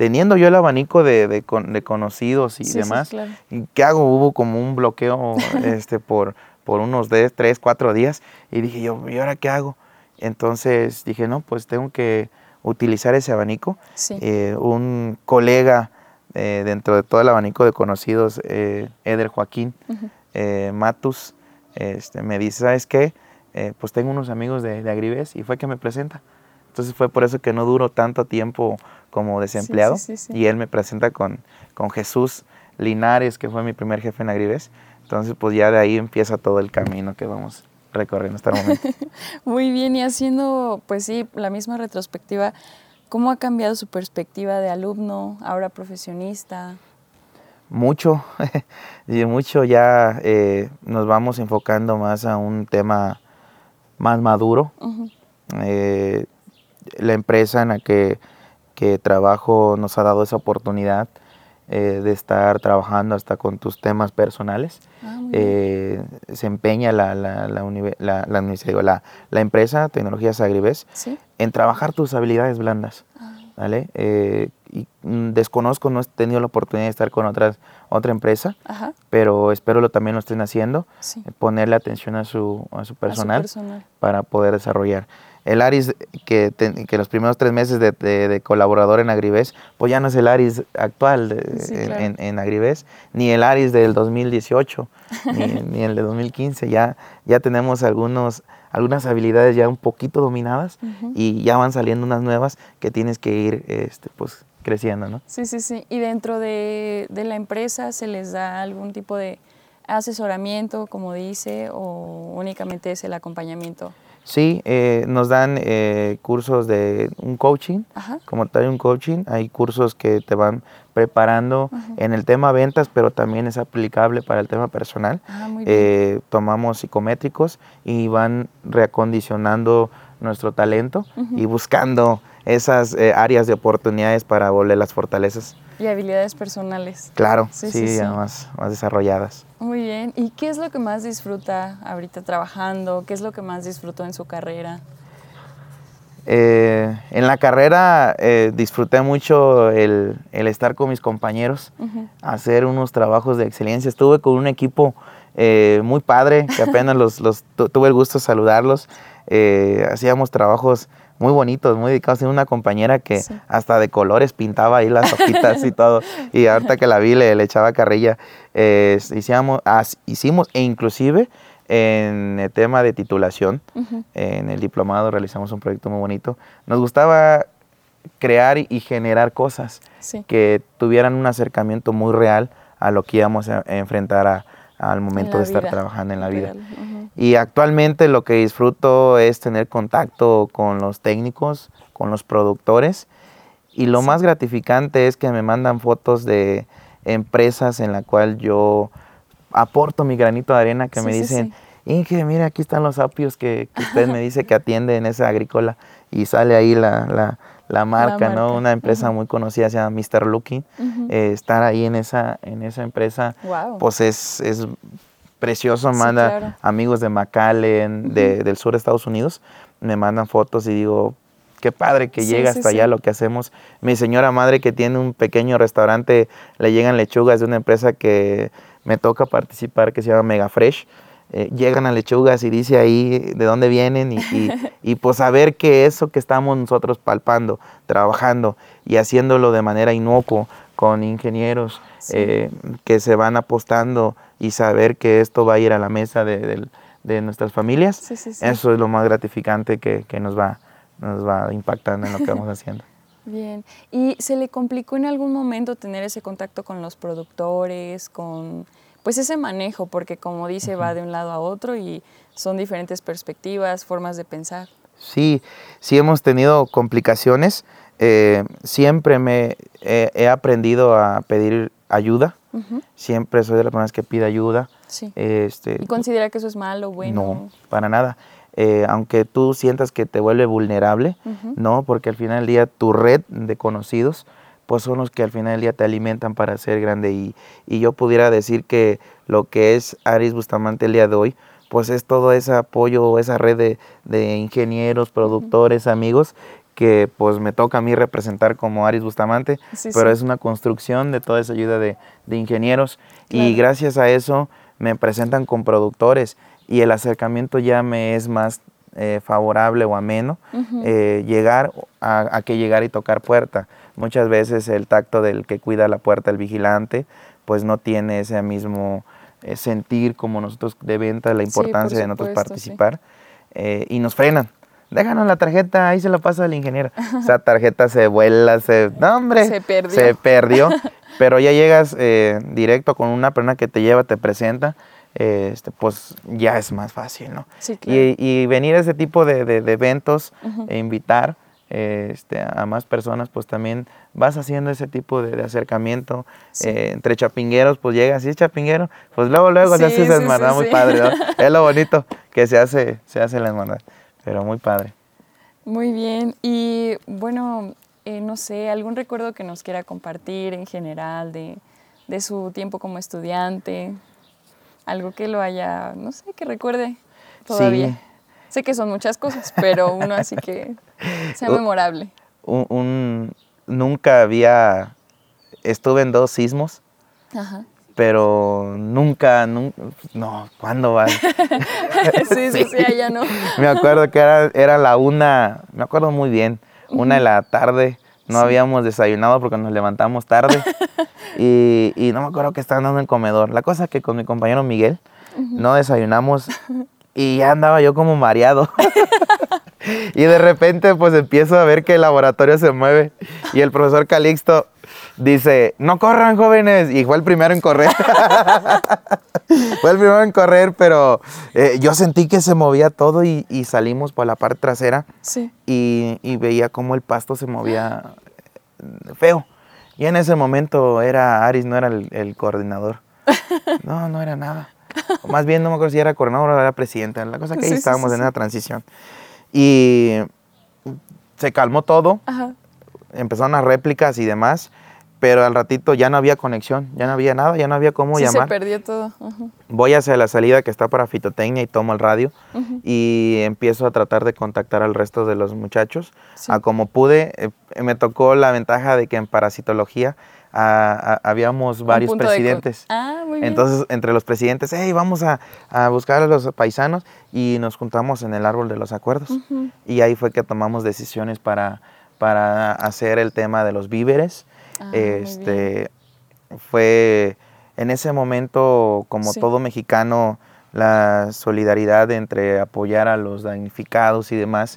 teniendo yo el abanico de conocidos y demás,
sí, claro.
¿Qué hago? Hubo como un bloqueo por unos 3, 4 días y dije yo, ¿y ahora qué hago? Entonces dije, no, pues tengo que utilizar ese abanico.
Sí.
Un colega dentro de todo el abanico de conocidos, Eder Joaquín Matus, me dice, ¿sabes qué? Pues tengo unos amigos de Agrivest, y fue que me presenta. Entonces fue por eso que no duró tanto tiempo como desempleado.
Sí.
Y él me presenta con Jesús Linares, que fue mi primer jefe en Agrivest. Entonces pues ya de ahí empieza todo el camino que vamos recorriendo hasta el momento.
Muy bien, y haciendo pues sí, la misma retrospectiva, ¿cómo ha cambiado su perspectiva de alumno, ahora profesionista?
Mucho, y mucho ya nos vamos enfocando más a un tema más maduro. La empresa en la que trabajo nos ha dado esa oportunidad de estar trabajando hasta con tus temas personales. Se empeña la empresa Tecnologías Agrivest, ¿sí?, en trabajar tus habilidades blandas. ¿Vale? Y desconozco, no he tenido la oportunidad de estar con otra empresa, pero espero también lo estén haciendo, sí, ponerle atención a su personal para poder desarrollar. El Aris que los primeros 3 meses de colaborador en Agrivest, pues ya no es el Aris actual claro, en Agrivest, ni el Aris del 2018, ni el de 2015. Ya tenemos algunas habilidades ya un poquito dominadas, y ya van saliendo unas nuevas que tienes que ir pues creciendo, ¿no? Sí.
¿Y dentro de la empresa se les da algún tipo de asesoramiento, como dice, o únicamente es el acompañamiento?
Sí, nos dan cursos de un coaching, como tal un coaching. Hay cursos que te van preparando en el tema ventas, pero también es aplicable para el tema personal. Muy bien. Tomamos psicométricos y van reacondicionando nuestro talento y buscando esas áreas de oportunidades para volver las fortalezas.
Y habilidades personales.
Claro, sí. Más desarrolladas.
Muy bien. ¿Y qué es lo que más disfruta ahorita trabajando? ¿Qué es lo que más disfrutó en su carrera?
En la carrera disfruté mucho el estar con mis compañeros, hacer unos trabajos de excelencia. Estuve con un equipo muy padre, que apenas tuve el gusto de saludarlos. Hacíamos trabajos muy bonitos, muy dedicados. Tenía una compañera que hasta de colores pintaba ahí las hojitas y todo. Y ahorita que la vi le echaba carrilla. Hicimos, e inclusive en el tema de titulación, en el diplomado realizamos un proyecto muy bonito. Nos gustaba crear y generar cosas que tuvieran un acercamiento muy real a lo que íbamos a enfrentar al momento de estar trabajando en la vida. Y actualmente lo que disfruto es tener contacto con los técnicos, con los productores, y lo más gratificante es que me mandan fotos de empresas en la cual yo aporto mi granito de arena, que me dicen, Inge, mira, aquí están los apios que usted me dice que atiende en esa agrícola, y sale ahí la marca, ¿no? Una empresa muy conocida, se llama Mr. Looking. Estar ahí en esa empresa, pues es precioso. Manda amigos de McAllen, del sur de Estados Unidos, me mandan fotos y digo, qué padre que llega hasta allá lo que hacemos. Mi señora madre, que tiene un pequeño restaurante, le llegan lechugas de una empresa que me toca participar, que se llama Mega Fresh. Llegan a lechugas y dice ahí de dónde vienen y pues saber que eso que estamos nosotros palpando, trabajando y haciéndolo de manera inocua con ingenieros que se van apostando, y saber que esto va a ir a la mesa de nuestras familias, eso es lo más gratificante que nos va impactando en lo que vamos haciendo.
Bien. ¿Y se le complicó en algún momento tener ese contacto con los productores, con pues ese manejo? Porque como dice, va de un lado a otro y son diferentes perspectivas, formas de pensar. Sí
hemos tenido complicaciones. Siempre he aprendido a pedir ayuda. Siempre soy de las personas que pide ayuda.
¿Y considera que eso es malo o bueno?
No, para nada. Aunque tú sientas que te vuelve vulnerable, no, porque al final del día tu red de conocidos pues son los que al final del día te alimentan para ser grande, y yo pudiera decir que lo que es Aris Bustamante el día de hoy, pues es todo ese apoyo, esa red de ingenieros, productores, amigos, que pues me toca a mí representar como Aris Bustamante, pero es una construcción de toda esa ayuda de ingenieros, y gracias a eso me presentan con productores y el acercamiento ya me es más favorable o ameno, llegar a que llegar y tocar puerta. Muchas veces el tacto del que cuida la puerta, el vigilante, pues no tiene ese mismo sentir como nosotros de venta, la importancia de nosotros participar, y nos frenan. Déjanos la tarjeta, ahí se la pasa al ingeniero. Esa tarjeta se vuela, no hombre, se perdió. Pero ya llegas directo con una persona que te lleva, te presenta, pues ya es más fácil, ¿no?
Sí, claro.
Y venir a ese tipo de eventos e invitar a más personas, pues también vas haciendo ese tipo de acercamiento. Entre chapingueros, pues llegas, ¿sí, chapinguero? Pues luego se hace esa hermandad muy padre, ¿no? Es lo bonito que se hace la hermandad, pero muy padre.
Muy bien, y bueno, no sé, ¿algún recuerdo que nos quiera compartir en general de su tiempo como estudiante? Algo que lo haya, no sé, que recuerde todavía. Sí. Sé que son muchas cosas, pero uno así que sea memorable.
Nunca estuve en 2 sismos, pero nunca, no, ¿cuándo vas?
sí, allá no.
Me acuerdo que era la 1, me acuerdo muy bien, 1 de la tarde, no habíamos desayunado porque nos levantamos tarde, y no me acuerdo qué estaban dando en el comedor. La cosa es que con mi compañero Miguel no desayunamos, y ya andaba yo como mareado. Y de repente pues empiezo a ver que el laboratorio se mueve y el profesor Calixto dice, no corran, jóvenes, y fue el primero en correr. Fue el primero en correr, pero yo sentí que se movía todo y salimos por la parte trasera y veía cómo el pasto se movía feo. Y en ese momento era Aris, no era el coordinador. No era nada. O más bien no me acuerdo si era coordinador o era presidente. La cosa que ahí estábamos en esa transición. Y se calmó todo. Empezaron las réplicas y demás, pero al ratito ya no había conexión, ya no había nada, ya no había cómo llamar.
Se perdió todo.
Voy hacia la salida que está para fitotecnia y tomo el radio y empiezo a tratar de contactar al resto de los muchachos. A como pude, me tocó la ventaja de que en parasitología habíamos varios presidentes.
Muy bien.
Entonces, entre los presidentes, vamos a buscar a los paisanos, y nos juntamos en el árbol de los acuerdos. Y ahí fue que tomamos decisiones para hacer el tema de los víveres. Fue en ese momento, como todo mexicano, la solidaridad entre apoyar a los damnificados y demás.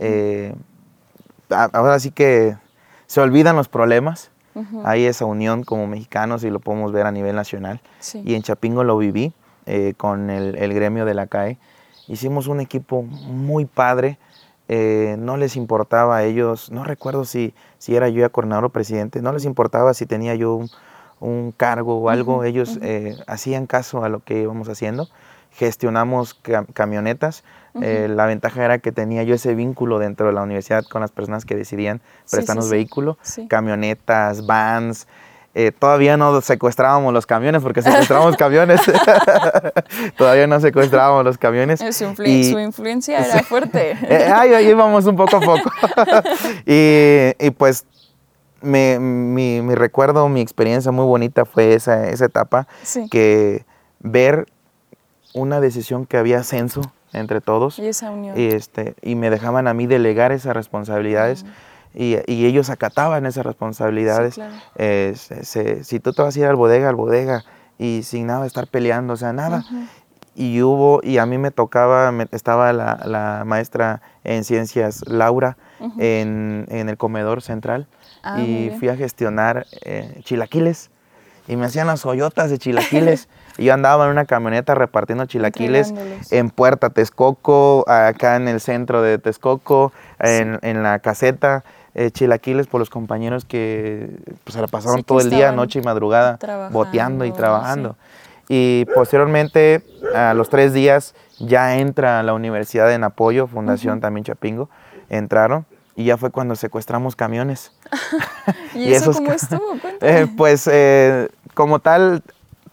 Ahora sí que se olvidan los problemas. Hay esa unión como mexicanos y lo podemos ver a nivel nacional. Y en Chapingo lo viví con el gremio de la CAE. Hicimos un equipo muy padre. No les importaba a ellos, no recuerdo si era yo ya coordinador o presidente, no les importaba si tenía yo un cargo o algo. Ellos hacían caso a lo que íbamos haciendo. Gestionamos camionetas. La ventaja era que tenía yo ese vínculo dentro de la universidad con las personas que decidían prestarnos vehículo, camionetas, vans. Todavía no secuestrábamos los camiones, porque secuestrábamos camiones. Todavía no secuestrábamos los camiones.
Su influencia era fuerte.
Ahí vamos un poco a poco. y pues mi recuerdo, mi experiencia muy bonita fue esa etapa, que ver una decisión que había censo entre todos.
Y esa unión.
Y me dejaban a mí delegar esas responsabilidades. Y ellos acataban esas responsabilidades. Si tú te vas a ir al bodega, y sin nada estar peleando, o sea, nada. Y a mí me tocaba, estaba la maestra en ciencias, Laura, en el comedor central, y fui a gestionar chilaquiles, y me hacían las hoyotas de chilaquiles. Y yo andaba en una camioneta repartiendo chilaquiles en Puerta Texcoco, acá en el centro de Texcoco, en la caseta. Chilaquiles por los compañeros que pues, se la pasaron todo el día, noche y madrugada, boteando y trabajando. Y posteriormente, a los 3 días, ya entra la universidad en apoyo, Fundación también Chapingo, entraron, y ya fue cuando secuestramos camiones.
¿Y eso cómo estuvo?
Pues como tal,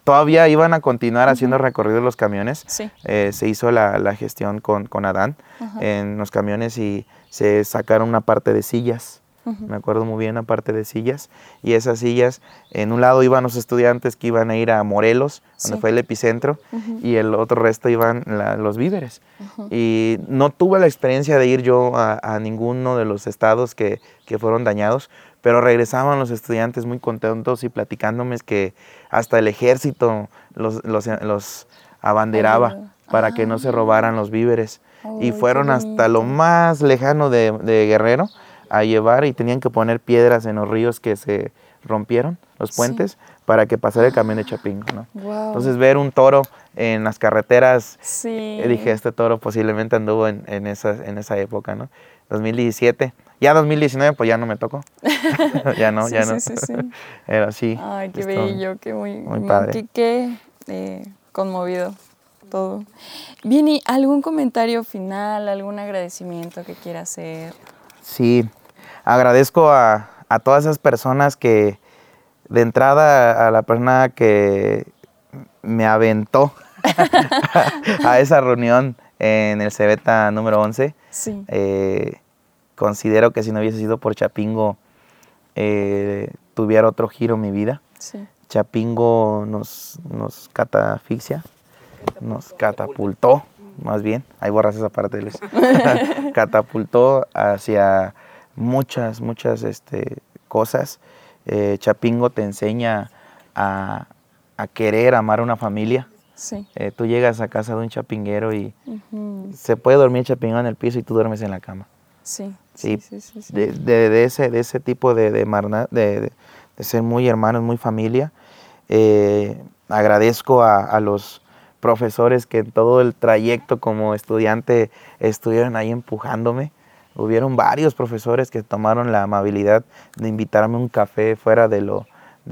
todavía iban a continuar haciendo recorridos los camiones.
Sí.
Se hizo la gestión con Adán en los camiones y se sacaron una parte de sillas. Me acuerdo muy bien, una parte de sillas. Y esas sillas, en un lado iban los estudiantes que iban a ir a Morelos, donde fue el epicentro, y el otro resto iban los víveres. Y no tuve la experiencia de ir yo a ninguno de los estados que fueron dañados, pero regresaban los estudiantes muy contentos y platicándome que hasta el ejército los abanderaba para que no se robaran los víveres. Y fueron hasta lo más lejano de Guerrero a llevar y tenían que poner piedras en los ríos que se rompieron, los puentes, para que pasara el camión de Chapingo, ¿no?
Wow.
Entonces ver un toro en las carreteras,
Sí.
Dije, este toro posiblemente anduvo en esa época, ¿no? 2017. Ya 2019 pues ya no me tocó. ya no.
Sí.
Era así.
Ay, qué bello, qué muy
padre.
Qué conmovido todo. Bien, ¿y algún comentario final, algún agradecimiento que quiera hacer?
Sí, agradezco a todas esas personas que, de entrada, a la persona que me aventó a esa reunión en el Cebeta número 11.
Sí.
Considero que si no hubiese sido por Chapingo, tuviera otro giro mi vida.
Sí.
Chapingo nos catafixia, nos catapultó, más bien, ahí borras esa parte, Luis. Catapultó hacia muchas cosas. Chapingo te enseña a querer amar una familia.
Sí.
Tú llegas a casa de un chapinguero y se puede dormir el chapingo en el piso y tú duermes en la cama.
Sí.
De ese tipo de ser muy hermanos, muy familia. Agradezco a los profesores que en todo el trayecto como estudiante estuvieron ahí empujándome. Hubieron varios profesores que tomaron la amabilidad de invitarme a un café fuera de lo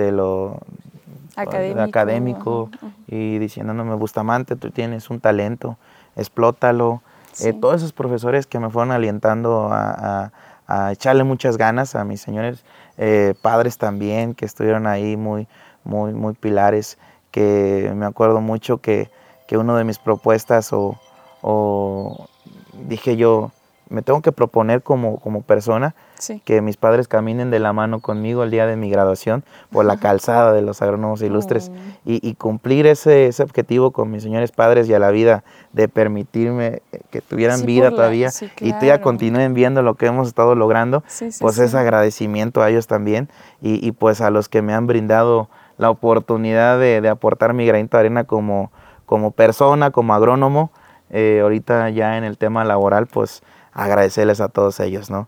académico y diciéndome, Bustamante, tú tienes un talento, explótalo. Sí. Todos esos profesores que me fueron alientando a echarle muchas ganas, a mis señores padres también, que estuvieron ahí muy pilares, que me acuerdo mucho que una de mis propuestas o dije yo, me tengo que proponer como persona, que mis padres caminen de la mano conmigo el día de mi graduación por la calzada de los agrónomos ilustres y cumplir ese objetivo con mis señores padres y a la vida de permitirme que tuvieran vida todavía y todavía continúen viendo lo que hemos estado logrando, es agradecimiento a ellos también y pues a los que me han brindado la oportunidad de aportar mi granito de arena como persona, como agrónomo. Ahorita ya en el tema laboral, pues agradecerles a todos ellos, ¿no?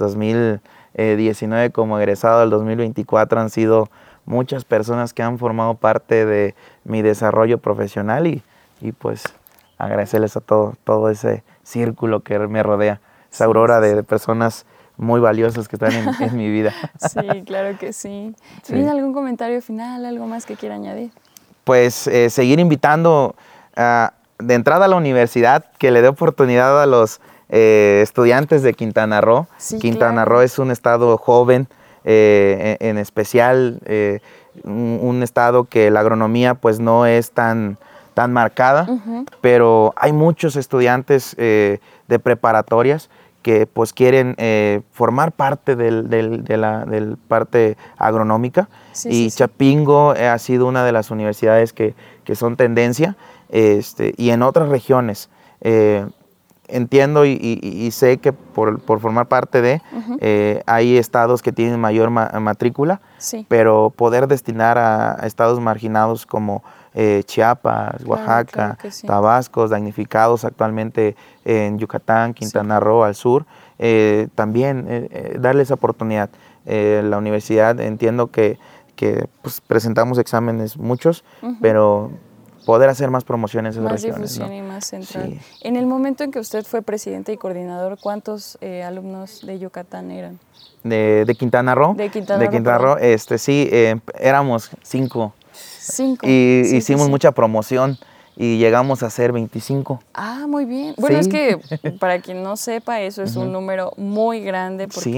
2019 como egresado del 2024 han sido muchas personas que han formado parte de mi desarrollo profesional y pues agradecerles a todo ese círculo que me rodea, esa aurora de personas muy valiosas que están en mi vida.
Sí, claro que sí. ¿Tienen algún comentario final, algo más que quiera añadir?
Pues seguir invitando de entrada a la universidad, que le dé oportunidad a los estudiantes de Quintana Roo. Sí, Quintana Roo es un estado joven, en especial un estado que la agronomía pues no es tan marcada, pero hay muchos estudiantes de preparatorias que pues quieren formar parte de la parte agronómica Chapingo ha sido una de las universidades que son tendencia y en otras regiones. Entiendo y sé que por formar parte de, hay estados que tienen mayor matrícula, pero poder destinar a estados marginados como Chiapas, Oaxaca, claro Tabasco, damnificados actualmente en Yucatán, Quintana Roo, al sur, también darles oportunidad. La universidad, entiendo que pues, presentamos exámenes muchos, pero poder hacer más promociones en esas regiones.
Más difusión, ¿no? Y más central. Sí. En el momento en que usted fue presidente y coordinador, ¿cuántos alumnos de Yucatán eran?
¿De Quintana Roo?
De Quintana
Roo, sí, éramos 5.
5.
Y hicimos mucha promoción y llegamos a ser 25.
Ah, muy bien. Bueno, es que para quien no sepa, eso es un número muy grande porque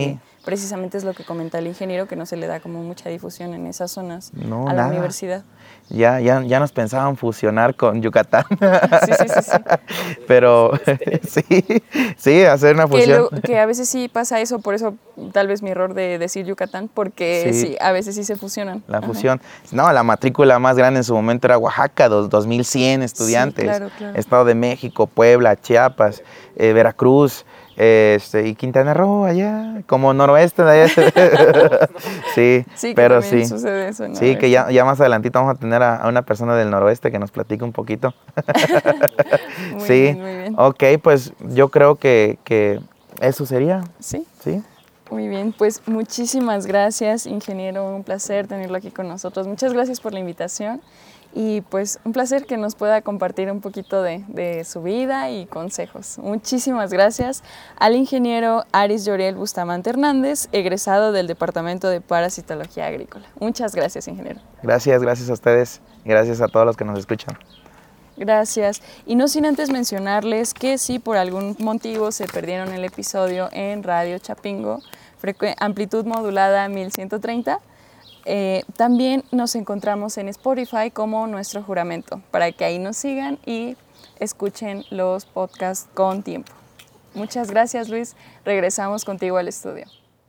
precisamente es lo que comenta el ingeniero, que no se le da como mucha difusión en esas zonas
No,
a la
nada.
universidad.
Ya nos pensaban fusionar con Yucatán.
Sí.
Pero sí, hacer una fusión.
Que a veces sí pasa eso, por eso tal vez mi error de decir Yucatán, porque sí, a veces sí se fusionan.
La fusión. No, la matrícula más grande en su momento era Oaxaca, 2100 estudiantes.
Sí, claro.
Estado de México, Puebla, Chiapas, Veracruz, y Quintana Roo allá, como noroeste de allá. Sí, pero sí.
Sucede eso, ¿no?
Sí, que ya más adelantito vamos a tener a una persona del noroeste que nos platique un poquito.
Muy bien.
Ok, pues yo creo que eso sería.
Sí.
Sí.
Muy bien, pues muchísimas gracias, ingeniero, un placer tenerlo aquí con nosotros. Muchas gracias por la invitación y pues un placer que nos pueda compartir un poquito de su vida y consejos. Muchísimas gracias al ingeniero Aris Yoriel Bustamante Hernández, egresado del Departamento de Parasitología Agrícola. Muchas gracias, ingeniero.
Gracias a ustedes, gracias a todos los que nos escuchan.
Gracias. Y no sin antes mencionarles que si por algún motivo se perdieron el episodio en Radio Chapingo, amplitud modulada 1130, también nos encontramos en Spotify como Nuestro Juramento, para que ahí nos sigan y escuchen los podcasts con tiempo. Muchas gracias, Luis. Regresamos contigo al estudio.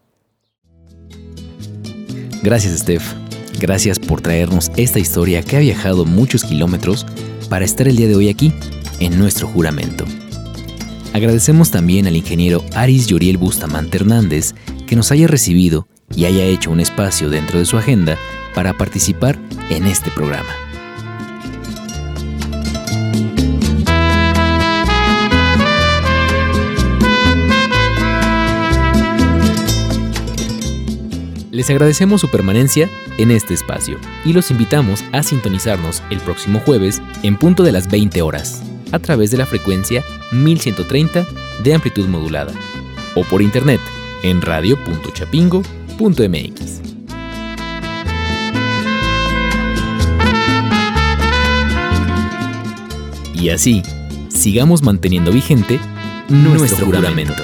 Gracias, Steph. Gracias por traernos esta historia que ha viajado muchos kilómetros para estar el día de hoy aquí, en Nuestro Juramento. Agradecemos también al ingeniero Aris Yoriel Bustamante Hernández que nos haya recibido y haya hecho un espacio dentro de su agenda para participar en este programa. Les agradecemos su permanencia en este espacio y los invitamos a sintonizarnos el próximo jueves en punto de las 20 horas a través de la frecuencia 1130 de amplitud modulada o por internet en radio.chapingo.mx. Y así, sigamos manteniendo vigente nuestro juramento.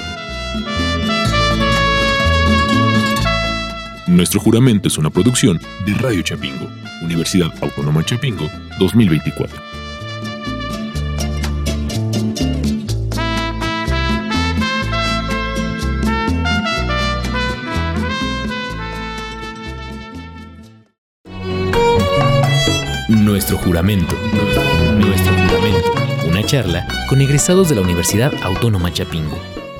Nuestro Juramento es una producción de Radio Chapingo, Universidad Autónoma Chapingo, 2024.
Nuestro Juramento. Una charla con egresados de la Universidad Autónoma Chapingo.